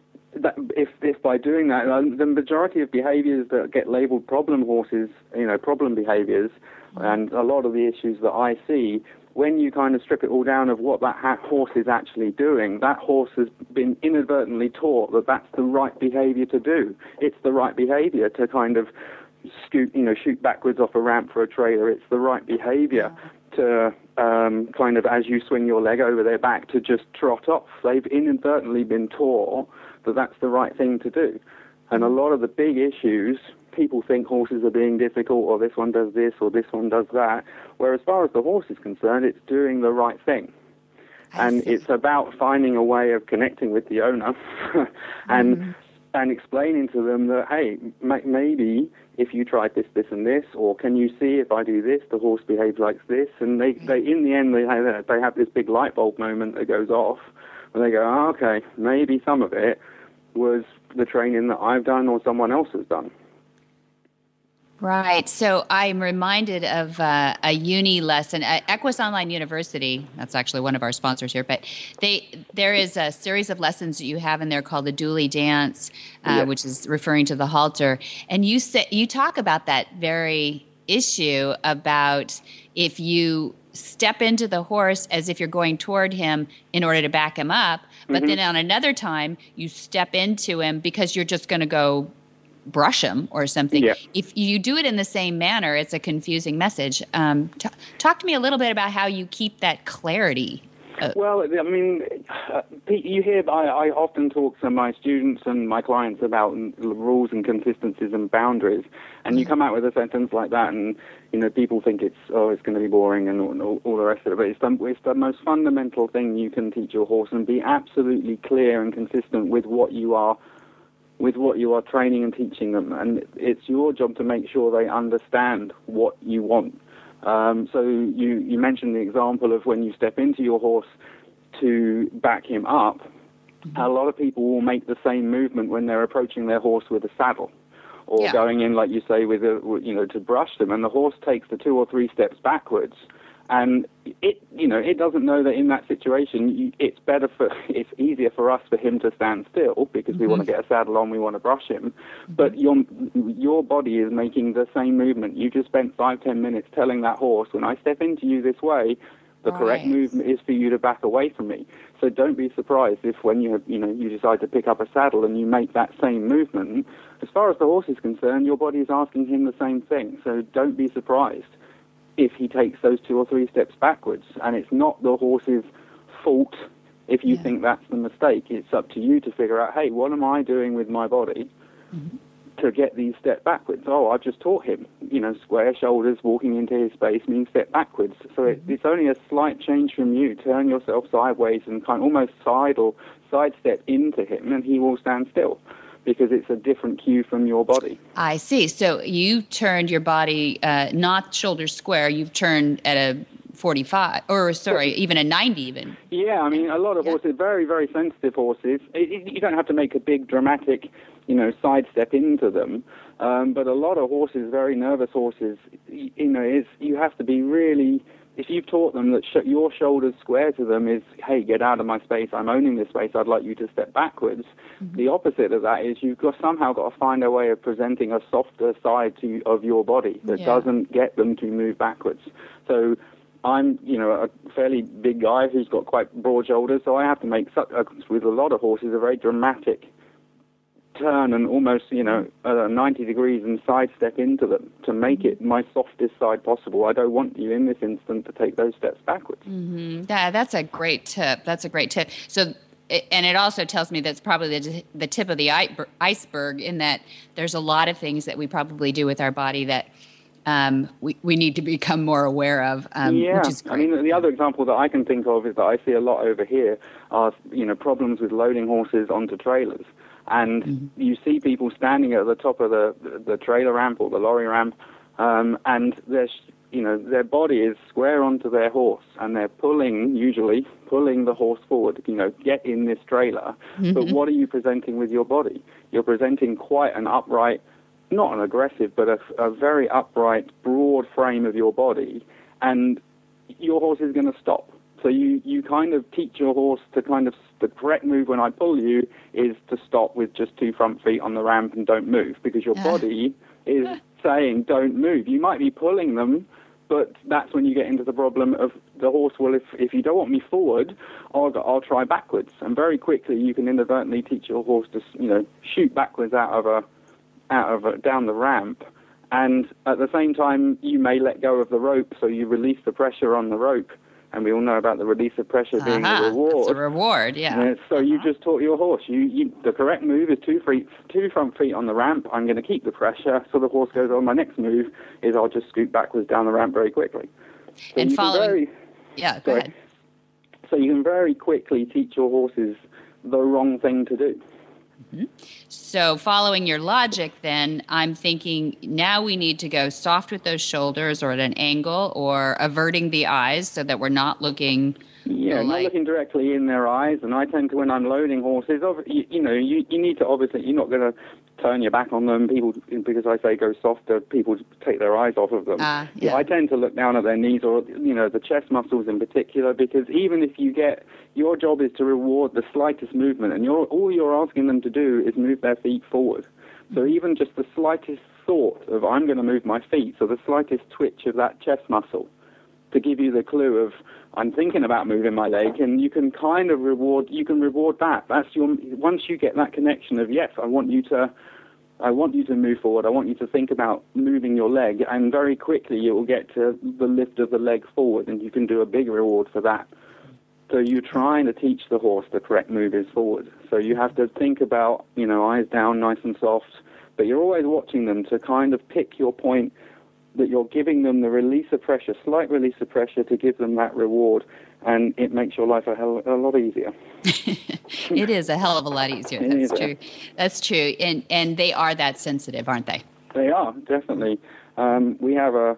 if by doing that, the majority of behaviors that get labeled problem horses, problem behaviors, and a lot of the issues that I see, when you kind of strip it all down of what that horse is actually doing, that horse has been inadvertently taught that that's the right behavior to do. It's the right behavior to kind of shoot backwards off a ramp for a trailer. It's the right behavior to kind of, as you swing your leg over their back, to just trot off. They've inadvertently been taught that that's the right thing to do. And a lot of the big issues, people think horses are being difficult, or this one does this, or this one does that. Where as far as the horse is concerned, it's doing the right thing. And it's about finding a way of connecting with the owner and explaining to them that, hey, maybe if you tried this, this, and this, or can you see if I do this, the horse behaves like this. And they in the end, they have this big light bulb moment that goes off, and they go, oh, okay, maybe some of it was the training that I've done or someone else has done. Right. So I'm reminded of a uni lesson at Equus Online University. That's actually one of our sponsors here. But there is a series of lessons that you have in there called the Dually Dance, which is referring to the halter. And you talk about that very issue about if you step into the horse as if you're going toward him in order to back him up, but then on another time you step into him because you're just going to go brush him or something. Yeah. If you do it in the same manner, it's a confusing message. Talk to me a little bit about how you keep that clarity. Well, I mean, you hear, I often talk to my students and my clients about rules and consistencies and boundaries, and you come out with a sentence like that, and people think it's going to be boring and all the rest of it. But it's the most fundamental thing you can teach your horse, and be absolutely clear and consistent with what you are training and teaching them, and it's your job to make sure they understand what you want. So you mentioned the example of when you step into your horse to back him up. A lot of people will make the same movement when they're approaching their horse with a saddle, or going in, like you say, with to brush them, and the horse takes the 2 or 3 steps backwards. And it doesn't know that in that situation it's easier for us for him to stand still because we want to get a saddle on, we want to brush him. But your body is making the same movement. You just spent 5-10 minutes telling that horse, when I step into you this way, the correct movement is for you to back away from me. So don't be surprised if when you decide to pick up a saddle and you make that same movement. As far as the horse is concerned, your body is asking him the same thing. So don't be surprised if he takes those 2 or 3 steps backwards. And it's not the horse's fault if you think that's the mistake. It's up to you to figure out, hey, what am I doing with my body to get these steps backwards? Oh, I've just taught him, square shoulders, walking into his space means step backwards. So it's only a slight change from you. Turn yourself sideways and kind of almost sidestep into him, and he will stand still, because it's a different cue from your body. I see. So you turned your body not shoulder square, you've turned at a 45, even a 90 even. Yeah, I mean, a lot of horses, very, very sensitive horses, you don't have to make a big dramatic, sidestep into them. But a lot of horses, very nervous horses, you have to be really, if you've taught them that your shoulders square to them is, hey, get out of my space, I'm owning this space, I'd like you to step backwards. The opposite of that is you've somehow got to find a way of presenting a softer side of your body that doesn't get them to move backwards. So I'm, a fairly big guy who's got quite broad shoulders, so I have to make with a lot of horses a very dramatic turn and almost, 90 degrees and sidestep into them to make it my softest side possible. I don't want you in this instant to take those steps backwards. Mm-hmm. That's a great tip. So, and it also tells me that's probably the tip of the iceberg, in that there's a lot of things that we probably do with our body that we need to become more aware of, which is great. I mean, the other example that I can think of is that I see a lot over here are, problems with loading horses onto trailers. And you see people standing at the top of the trailer ramp or the lorry ramp, and their body is square onto their horse, and they're usually pulling the horse forward, get in this trailer. Mm-hmm. But what are you presenting with your body? You're presenting quite an upright, not an aggressive, but a very upright, broad frame of your body, and your horse is going to stop. So you kind of teach your horse to the correct move when I pull you is to stop with just 2 front feet on the ramp and don't move, because your body is saying don't move. You might be pulling them, but that's when you get into the problem of the horse, well, if you don't want me forward, I'll try backwards. And very quickly you can inadvertently teach your horse to, shoot backwards out of down the ramp. And at the same time, you may let go of the rope, so you release the pressure on the rope. And we all know about the release of pressure being the reward. It's a reward, yeah. So you just taught your horse. The correct move is 2 front feet on the ramp. I'm going to keep the pressure. So the horse goes, my next move is I'll just scoot backwards down the ramp very quickly. So and following... go ahead. So you can very quickly teach your horses the wrong thing to do. Mm-hmm. So following your logic, then, I'm thinking now we need to go soft with those shoulders or at an angle, or averting the eyes so that we're not looking... Yeah, not looking directly in their eyes. And I tend to, when I'm loading horses, you need to, obviously, you're not going to turn your back on them. People, because I say go softer, people take their eyes off of them. I tend to look down at their knees, or, the chest muscles in particular, because even if your job is to reward the slightest movement, and all you're asking them to do is move their feet forward. So even just the slightest thought of I'm going to move my feet, so the slightest twitch of that chest muscle, to give you the clue of I'm thinking about moving my leg, and you can kind of reward that. Once you get that connection of, yes, I want you to move forward, I want you to think about moving your leg, and very quickly you will get to the lift of the leg forward, and you can do a big reward for that. So you're trying to teach the horse the correct move is forward. So you have to think about, eyes down, nice and soft, but you're always watching them to kind of pick your point, that you're giving them the release of pressure, slight release of pressure, to give them that reward, and it makes your life a lot easier. It is a hell of a lot easier. True. That's true. And they are that sensitive, aren't they? They are, definitely. We have a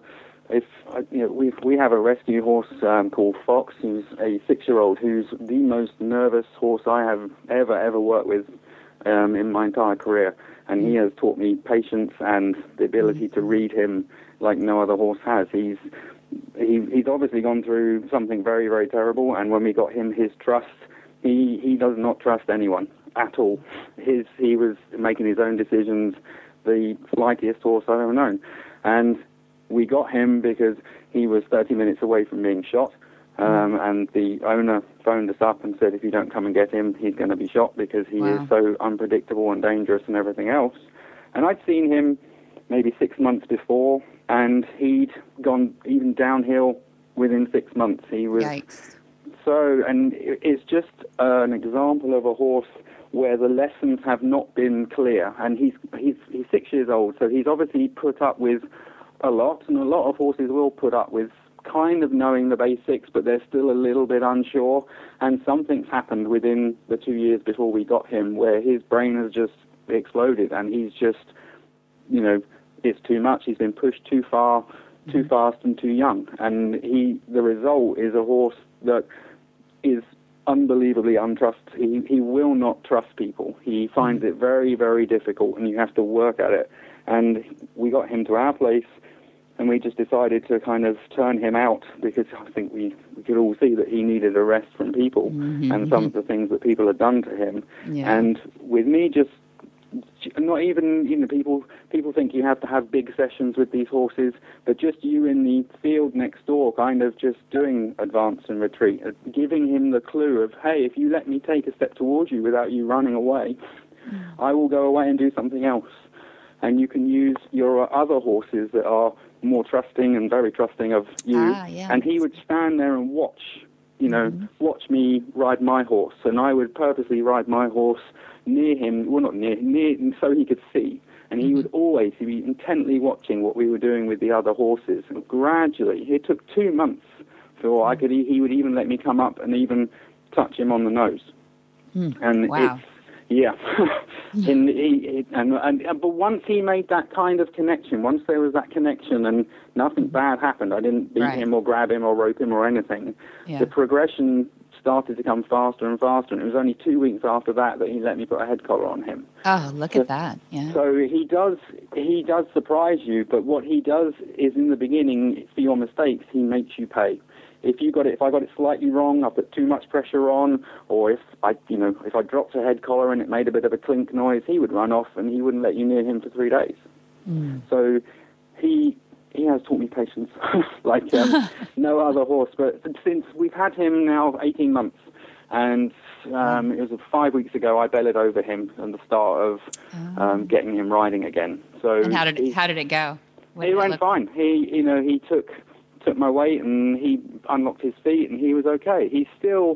rescue horse called Fox, who's a 6-year-old, who's the most nervous horse I have ever worked with in my entire career. And he has taught me patience and the ability to read him like no other horse has. He's obviously gone through something very, very terrible, and when we got him his trust, he does not trust anyone at all. He was making his own decisions, the flightiest horse I've ever known. And we got him because he was 30 minutes away from being shot, and the owner phoned us up and said, if you don't come and get him, he's going to be shot, because he is so unpredictable and dangerous and everything else. And I'd seen him maybe 6 months before, and he'd gone even downhill within 6 months. He was... Yikes. So, and it's just an example of a horse where the lessons have not been clear. And he's 6 years old, so he's obviously put up with a lot, and a lot of horses will put up with kind of knowing the basics, but they're still a little bit unsure. And something's happened within the 2 years before we got him, where his brain has just exploded, and he's just, it's too much. He's been pushed too far, too fast, and too young. And the result is a horse that is unbelievably untrustworthy. He will not trust people. He finds it very, very difficult, and you have to work at it. And we got him to our place, and we just decided to kind of turn him out, because I think we could all see that he needed a rest from people and some of the things that people had done to him. Yeah. And with me, just not even, people think you have to have big sessions with these horses, but just you in the field next door, kind of just doing advance and retreat, giving him the clue of, hey, if you let me take a step towards you without you running away, I will go away and do something else. And you can use your other horses that are more trusting and very trusting of you. And he would stand there and watch, watch me ride my horse. And I would purposely ride my horse near him, well, not near so he could see. And he would always be intently watching what we were doing with the other horses. And gradually, it took 2 months before he would even let me come up and even touch him on the nose. And wow. But once he made that kind of connection, once there was that connection and nothing bad happened, I didn't beat him or grab him or rope him or anything, the progression started to come faster and faster, and it was only 2 weeks after that he let me put a head collar on him. Oh, look at that. Yeah. So he does surprise you, but what he does is in the beginning, for your mistakes, he makes you pay. If I got it slightly wrong, I put too much pressure on, or if I dropped a head collar and it made a bit of a clink noise, he would run off and he wouldn't let you near him for 3 days. So he has taught me patience, like no other horse. But since we've had him now 18 months, and it was 5 weeks ago I bellied over him at the start of getting him riding again. So and how did it go? It went fine. He took my weight and he unlocked his feet and he was okay. He's still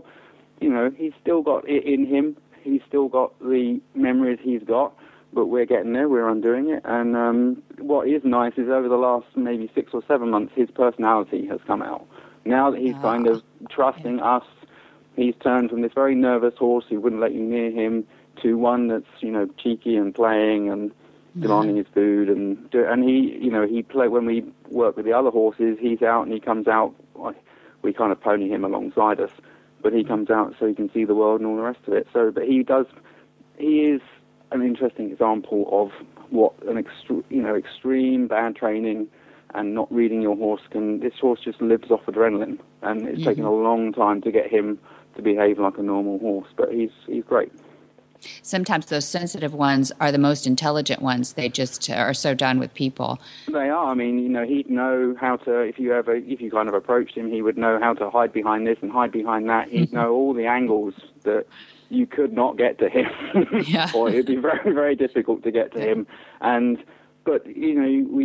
got it in him. He's still got the memories he's got, but we're getting there. We're undoing it. And what is nice is over the last maybe 6 or 7 months, his personality has come out. Now that he's kind of trusting us, he's turned from this very nervous horse who wouldn't let you near him to one that's, cheeky and playing and demanding his food, and he play when we work with the other horses. He's out and he comes out. We kind of pony him alongside us, but he comes out so he can see the world and all the rest of it. So, but he is an interesting example of what an extreme bad training and not reading your horse can. This horse just lives off adrenaline, and it's taken a long time to get him to behave like a normal horse. But he's great. Sometimes those sensitive ones are the most intelligent ones. They just are so done with people. They are. I mean, he'd know how to, if you kind of approached him, he would know how to hide behind this and hide behind that. He'd know all the angles that you could not get to him, or it'd be very, very difficult to get to him. But we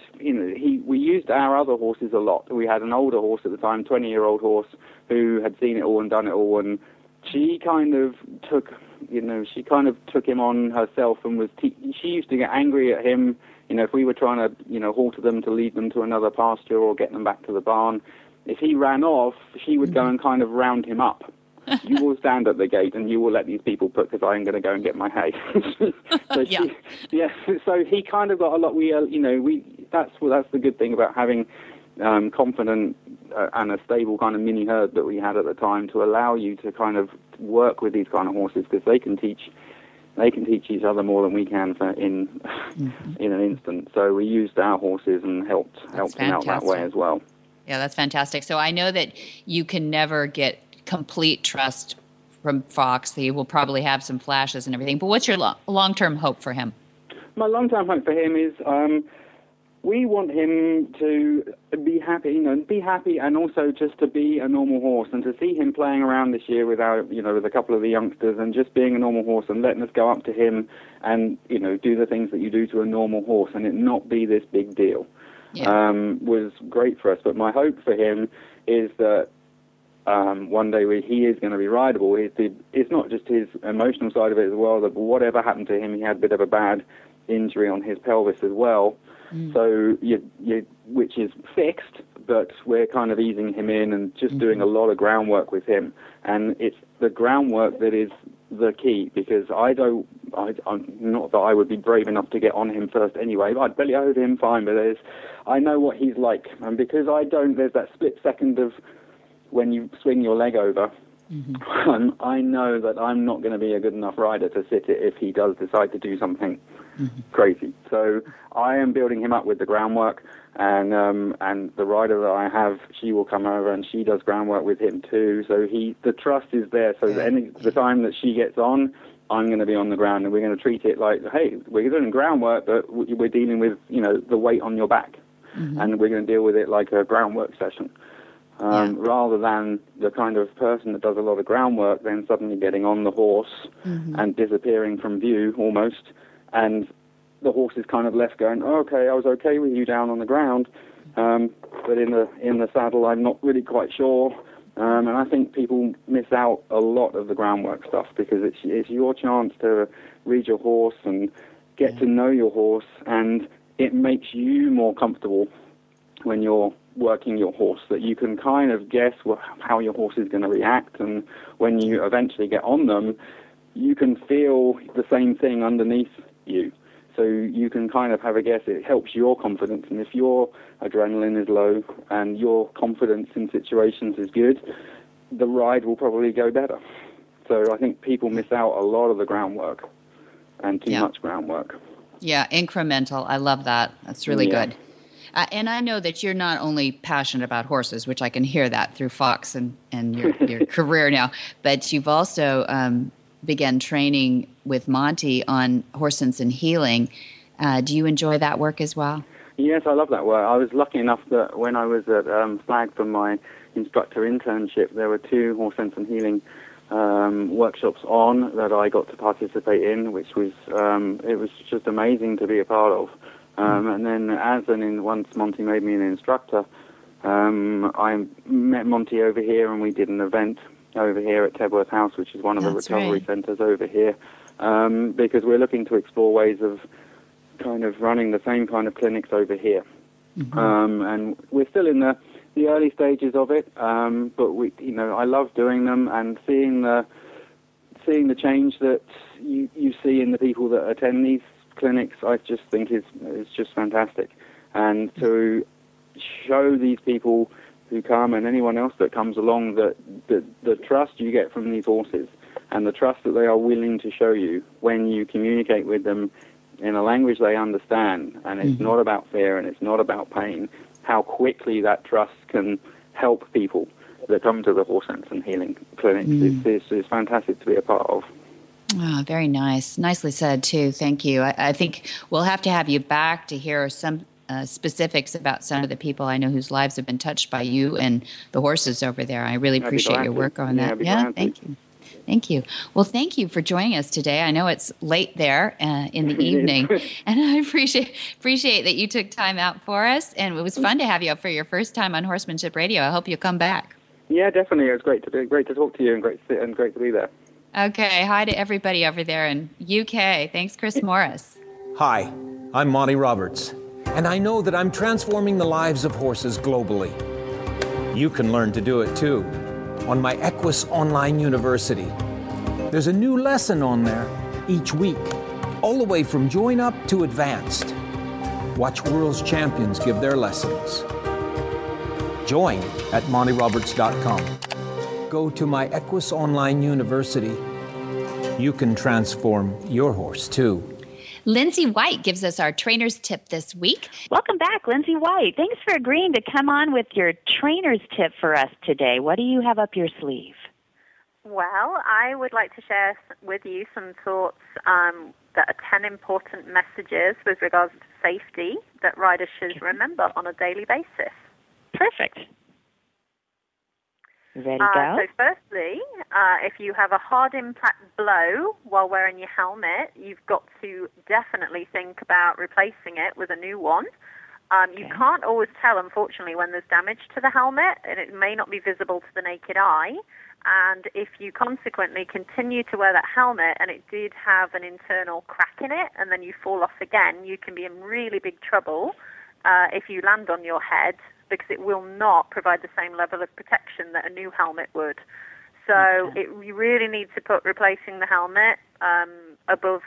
used our other horses a lot. We had an older horse at the time, 20-year-old horse, who had seen it all and done it all, and she kind of took him on herself and was. She used to get angry at him, if we were trying to, halter them to lead them to another pasture or get them back to the barn. If he ran off, she would go and kind of round him up. You will stand at the gate and you will let these people put, because I'm going to go and get my hay. So he kind of got a lot. That's the good thing about having confident and a stable kind of mini herd that we had at the time, to allow you to kind of work with these kind of horses, because they can teach each other more than we can in an instant. So we used our horses and helped him out that way as well. Yeah, that's fantastic. So I know that you can never get complete trust from Fox. He will probably have some flashes and everything. But what's your long-term hope for him? My long-term hope for him is we want him to be happy, and also just to be a normal horse, and to see him playing around this year with a couple of the youngsters, and just being a normal horse and letting us go up to him and, do the things that you do to a normal horse and it not be this big deal. Was great for us. But my hope for him is that one day he is going to be rideable. It's not just his emotional side of it as well, that whatever happened to him, he had a bit of a bad injury on his pelvis as well. So which is fixed, but we're kind of easing him in and just doing a lot of groundwork with him. And it's the groundwork that is the key, because I'm not that I would be brave enough to get on him first anyway. I'd belly over him fine, but I know what he's like, and because I don't, there's that split second of when you swing your leg over. I know that I'm not going to be a good enough rider to sit it if he does decide to do something crazy. So I am building him up with the groundwork, and the rider that I have, she will come over and she does groundwork with him too. So the trust is there. So the time that she gets on, I'm going to be on the ground, and we're going to treat it like, hey, we're doing groundwork, but we're dealing with the weight on your back, and we're going to deal with it like a groundwork session. rather than the kind of person that does a lot of groundwork then suddenly getting on the horse and disappearing from view almost, and the horse is kind of left going, oh, okay, I was okay with you down on the ground, but in the saddle I'm not really quite sure. And I think people miss out a lot of the groundwork stuff because it's your chance to read your horse and get to know your horse, and it makes you more comfortable when you're working your horse, that you can kind of guess how your horse is going to react, and when you eventually get on them, you can feel the same thing underneath you. So you can kind of have a guess. It helps your confidence, and if your adrenaline is low and your confidence in situations is good, the ride will probably go better. So I think people miss out a lot of the groundwork and too much groundwork. Yeah, incremental. I love that. That's really good. And I know that you're not only passionate about horses, which I can hear that through Fox and your career now, but you've also began training with Monty on horse sense and healing. Do you enjoy that work as well? Yes, I love that work. I was lucky enough that when I was at Flag for my instructor internship, there were 2 horse sense and healing workshops on that I got to participate in, which was it was just amazing to be a part of. And then once Monty made me an instructor, I met Monty over here and we did an event over here at Tedworth House, which is one of the recovery centres over here, because we're looking to explore ways of kind of running the same kind of clinics over here. And we're still in the early stages of it, but I love doing them and seeing the change that you see in the people that attend these clinics. I just think is just fantastic, and to show these people who come and anyone else that comes along that the trust you get from these horses and the trust that they are willing to show you when you communicate with them in a language they understand, and it's not about fear and it's not about pain, how quickly that trust can help people that come to the horse sense and healing clinics. It's fantastic to be a part of. Oh, very nice. Nicely said, too. Thank you. I think we'll have to have you back to hear some specifics about some of the people I know whose lives have been touched by you and the horses over there. I really appreciate your work on that. Yeah, thank you. Thank you. Well, thank you for joining us today. I know it's late there in the evening, and I appreciate that you took time out for us, and it was fun to have you up for your first time on Horsemanship Radio. I hope you'll come back. Yeah, definitely. It was great to talk to you, and great to be there. Okay. Hi to everybody over there in UK. Thanks, Chris Morris. Hi, I'm Monty Roberts, and I know that I'm transforming the lives of horses globally. You can learn to do it too on my Equus Online University. There's a new lesson on there each week, all the way from join up to advanced. Watch world's champions give their lessons. Join at montyroberts.com. Go to my Equus Online University. You can transform your horse too. Lindsay White gives us our trainer's tip this week. Welcome back, Lindsay White. Thanks for agreeing to come on with your trainer's tip for us today. What do you have up your sleeve? Well, I would like to share with you some thoughts that are 10 important messages with regards to safety that riders should remember on a daily basis. Perfect. Ready to go? So firstly, if you have a hard impact blow while wearing your helmet, you've got to definitely think about replacing it with a new one. You can't always tell, unfortunately, when there's damage to the helmet, and it may not be visible to the naked eye. And if you consequently continue to wear that helmet and it did have an internal crack in it, and then you fall off again, you can be in really big trouble if you land on your head, because it will not provide the same level of protection that a new helmet would. So you really need to put replacing the helmet above,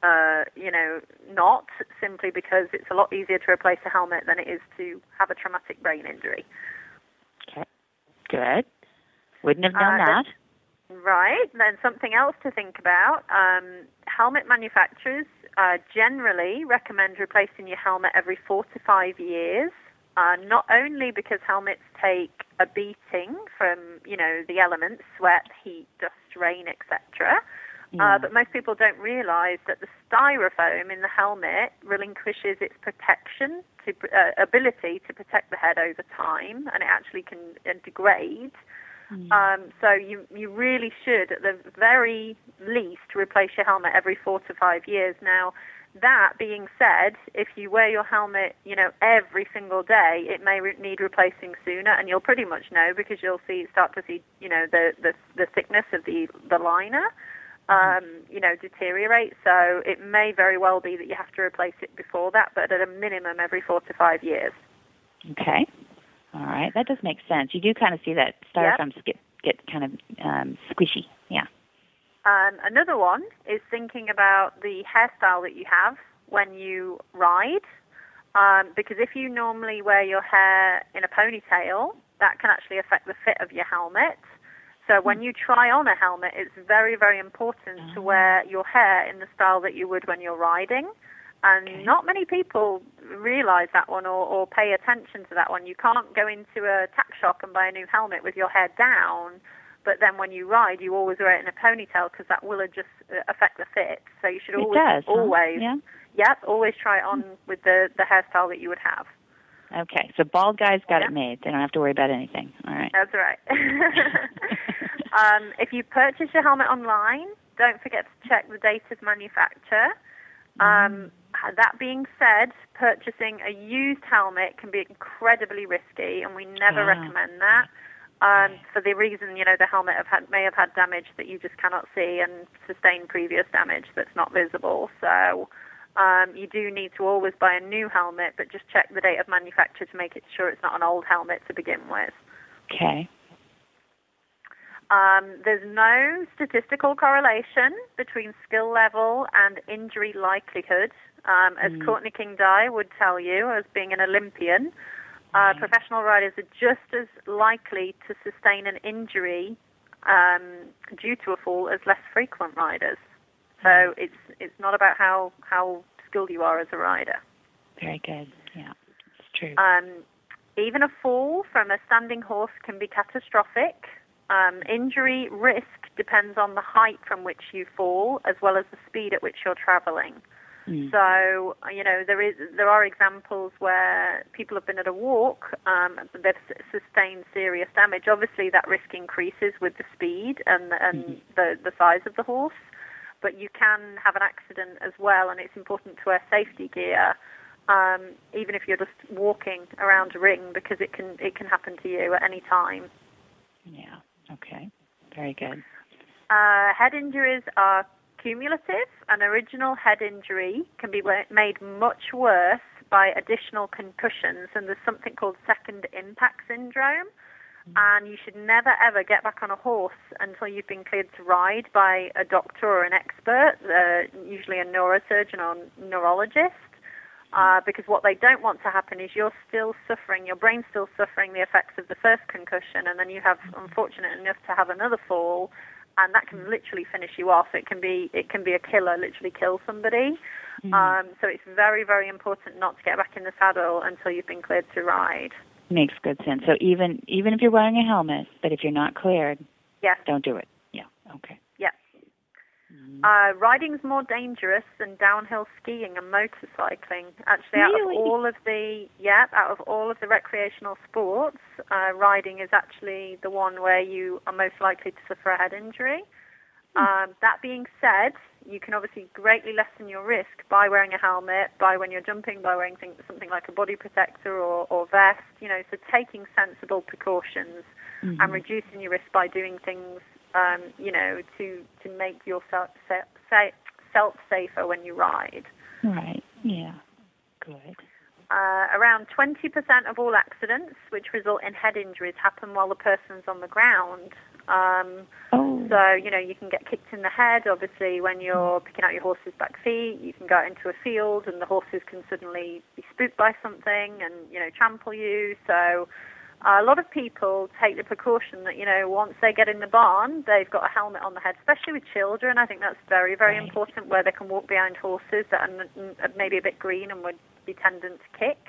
not, simply because it's a lot easier to replace a helmet than it is to have a traumatic brain injury. Okay, good. Wouldn't have known that. Right. Then something else to think about, helmet manufacturers generally recommend replacing your helmet every 4 to 5 years. Not only because helmets take a beating from, the elements, sweat, heat, dust, rain, etc., But most people don't realize that the styrofoam in the helmet relinquishes its protection, ability to protect the head over time, and it actually can degrade. So you really should, at the very least, replace your helmet every 4 to 5 years. Now, that being said, if you wear your helmet, every single day, it may need replacing sooner, and you'll pretty much know because you'll start to see, the thickness of the liner, deteriorate. So it may very well be that you have to replace it before that, but at a minimum every 4 to 5 years. Okay. All right. That does make sense. You do kind of see that styrofoam get kind of squishy. Yeah. Another one is thinking about the hairstyle that you have when you ride, because if you normally wear your hair in a ponytail, that can actually affect the fit of your helmet. So when you try on a helmet, it's very, very important to wear your hair in the style that you would when you're riding. And not many people realize that one or pay attention to that one. You can't go into a tack shop and buy a new helmet with your hair down, but then when you ride, you always wear it in a ponytail because that will just affect the fit. So you should always try it on with the hairstyle that you would have. Okay, so bald guys got it made. They don't have to worry about anything. All right. That's right. If you purchase your helmet online, don't forget to check the date of manufacture. That being said, purchasing a used helmet can be incredibly risky, and we never recommend that. For the reason, the helmet may have had damage that you just cannot see and sustained previous damage that's not visible. So you do need to always buy a new helmet, but just check the date of manufacture to make sure it's not an old helmet to begin with. Okay. There's no statistical correlation between skill level and injury likelihood. As Courtney King Dye would tell you, as being an Olympian, professional riders are just as likely to sustain an injury due to a fall as less frequent riders. So it's not about how skilled you are as a rider. Very good. Yeah, it's true. Even a fall from a standing horse can be catastrophic. Injury risk depends on the height from which you fall, as well as the speed at which you're traveling. So, there are examples where people have been at a walk, they've sustained serious damage. Obviously, that risk increases with the speed and the size of the horse, but you can have an accident as well, and it's important to wear safety gear, even if you're just walking around a ring, because it can happen to you at any time. Yeah. Okay. Very good. Head injuries are cumulative. An original head injury can be made much worse by additional concussions, and there's something called second impact syndrome. And you should never, ever get back on a horse until you've been cleared to ride by a doctor or an expert, usually a neurosurgeon or neurologist. Because what they don't want to happen is you're still suffering, your brain's still suffering the effects of the first concussion, and then you have, unfortunate enough, to have another fall, and that can literally finish you off. It can be a killer, literally kill somebody. So it's very, very important not to get back in the saddle until you've been cleared to ride. Makes good sense. So even if you're wearing a helmet, but if you're not cleared, don't do it. Yeah. Okay. Yeah. Riding's more dangerous than downhill skiing and motorcycling. Actually, out of all of the recreational sports, riding is actually the one where you are most likely to suffer a head injury. That being said, you can obviously greatly lessen your risk by wearing a helmet, by when you're jumping, by wearing something like a body protector or vest. So taking sensible precautions and reducing your risk by doing things. To make yourself safer when you ride. Right, yeah, good. Around 20% of all accidents which result in head injuries happen while the person's on the ground. So, you can get kicked in the head, obviously, when you're picking out your horse's back feet. You can go out into a field and the horses can suddenly be spooked by something and, trample you. So a lot of people take the precaution that, once they get in the barn, they've got a helmet on the head, especially with children. I think that's very, very important, where they can walk behind horses that are maybe a bit green and would be tendent to kick.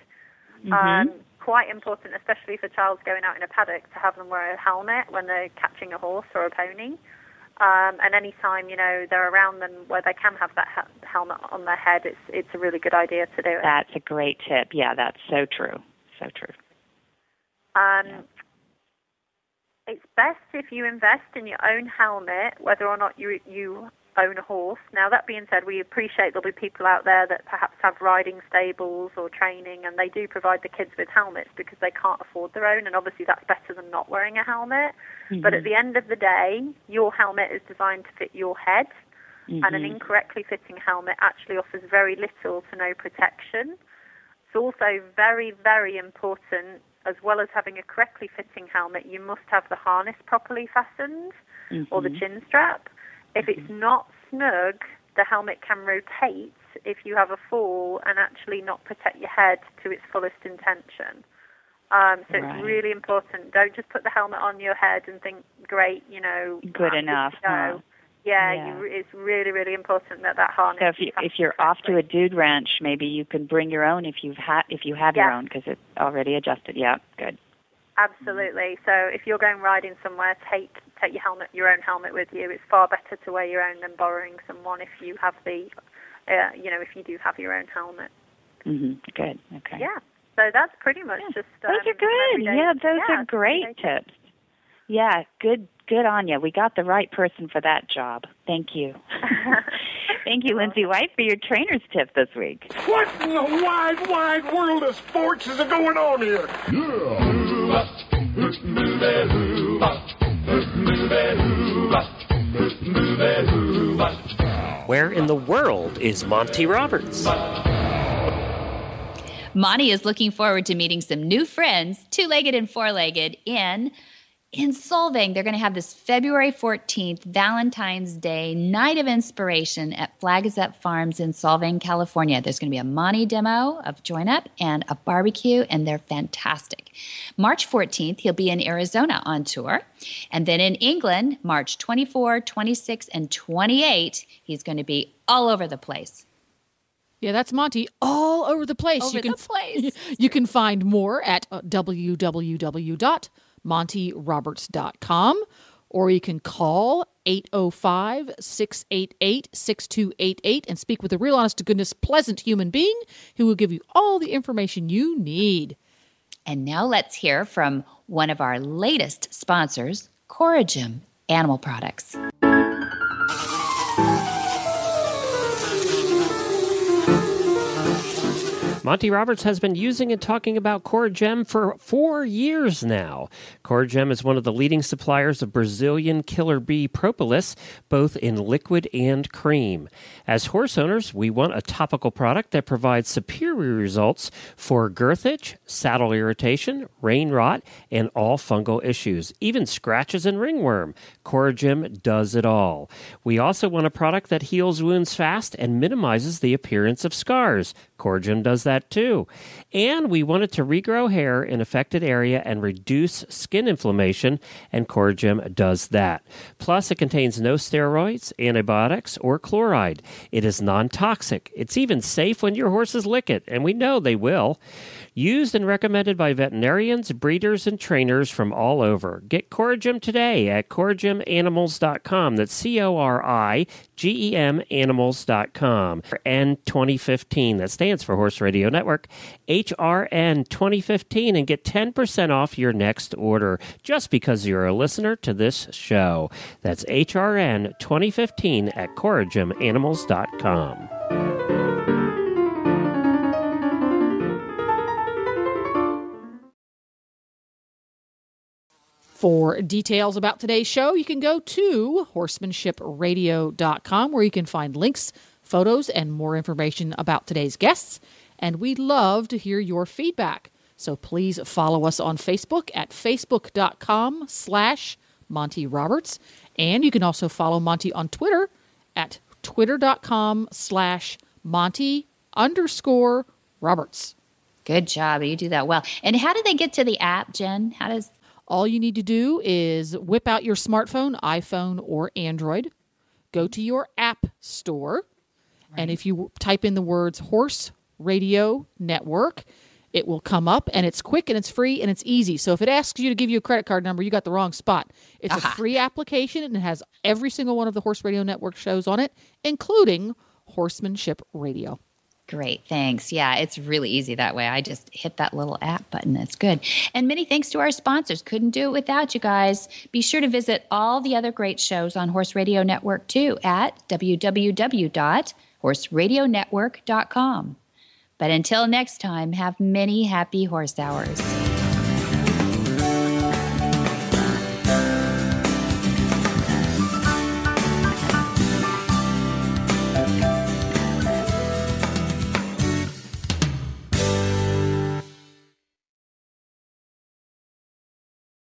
Quite important, especially for a child going out in a paddock, to have them wear a helmet when they're catching a horse or a pony. And any time, they're around them where they can have that helmet on their head, it's a really good idea to do it. That's a great tip. Yeah, that's so true. So true. It's best if you invest in your own helmet, whether or not you own a horse. Now, that being said, we appreciate there'll be people out there that perhaps have riding stables or training, and they do provide the kids with helmets because they can't afford their own, and obviously that's better than not wearing a helmet. Mm-hmm. But at the end of the day, your helmet is designed to fit your head, and an incorrectly fitting helmet actually offers very little to no protection. It's also very, very important, as well as having a correctly fitting helmet, you must have the harness properly fastened, or the chin strap. If it's not snug, the helmet can rotate if you have a fall and actually not protect your head to its fullest intention. It's really important. Don't just put the helmet on your head and think, great, good enough. Huh? It's really, really important that harness. So if you're off to a dude ranch, maybe you can bring your own if you have your own, because it's already adjusted. Yeah, good. Absolutely. So if you're going riding somewhere, take your own helmet with you. It's far better to wear your own than borrowing someone if you have if you do have your own helmet. Good. Okay. Yeah. So that's pretty much just. Those are good. Yeah, those are great tips. Yeah, good on you. We got the right person for that job. Thank you. Thank you, Lindsay White, for your trainer's tip this week. What in the wide, wide world of sports is going on here? Where in the world is Monty Roberts? Monty is looking forward to meeting some new friends, two-legged and four-legged, in Solvang. They're going to have this February 14th, Valentine's Day Night of Inspiration at Flagazette Farms in Solvang, California. There's going to be a Monty demo of Join Up and a barbecue, and they're fantastic. March 14th, he'll be in Arizona on tour. And then in England, March 24, 26, and 28, he's going to be all over the place. Yeah, that's Monty all over the place. You can find more at www.montyroberts.com, or you can call 805-688-6288 and speak with a real honest-to-goodness pleasant human being who will give you all the information you need. And now let's hear from one of our latest sponsors, Corrigem Animal Products. Monty Roberts has been using and talking about Corrigem for 4 years now. Corrigem is one of the leading suppliers of Brazilian killer bee propolis, both in liquid and cream. As horse owners, we want a topical product that provides superior results for girth itch, saddle irritation, rein rot, and all fungal issues, even scratches and ringworm. Corrigem does it all. We also want a product that heals wounds fast and minimizes the appearance of scars. Corrigem does that too. And we want it to regrow hair in affected area and reduce skin inflammation, and Corrigem does that. Plus, it contains no steroids, antibiotics, or chloride. It is non-toxic. It's even safe when your horses lick it, and we know they will. Used and recommended by veterinarians, breeders, and trainers from all over. Get Corrigem today at CorrigemAnimals.com. That's CORIGEM Animals.com. N2015. That stands for Horse Radio Network. HRN 2015, and get 10% off your next order just because you're a listener to this show. That's HRN 2015 at CorrigemAnimals.com. For details about today's show, you can go to horsemanshipradio.com, where you can find links, photos, and more information about today's guests. And we'd love to hear your feedback. So please follow us on Facebook at facebook.com/Monty Roberts. And you can also follow Monty on Twitter at twitter.com/Monty_Roberts. Good job. You do that well. And how do they get to the app, Jen? All you need to do is whip out your smartphone, iPhone or Android, go to your app store, and if you type in the words Horse Radio Network, It will come up, and it's quick, and it's free, and it's easy. So if it asks you to give you a credit card number, you got the wrong spot. It's a free application, and it has every single one of the Horse Radio Network shows on it, including Horsemanship Radio. Great, thanks. Yeah, it's really easy that way. I just hit that little app button. That's good. And many thanks to our sponsors. Couldn't do it without you guys. Be sure to visit all the other great shows on Horse Radio Network, too, at www.horseradionetwork.com. But until next time, have many happy horse hours.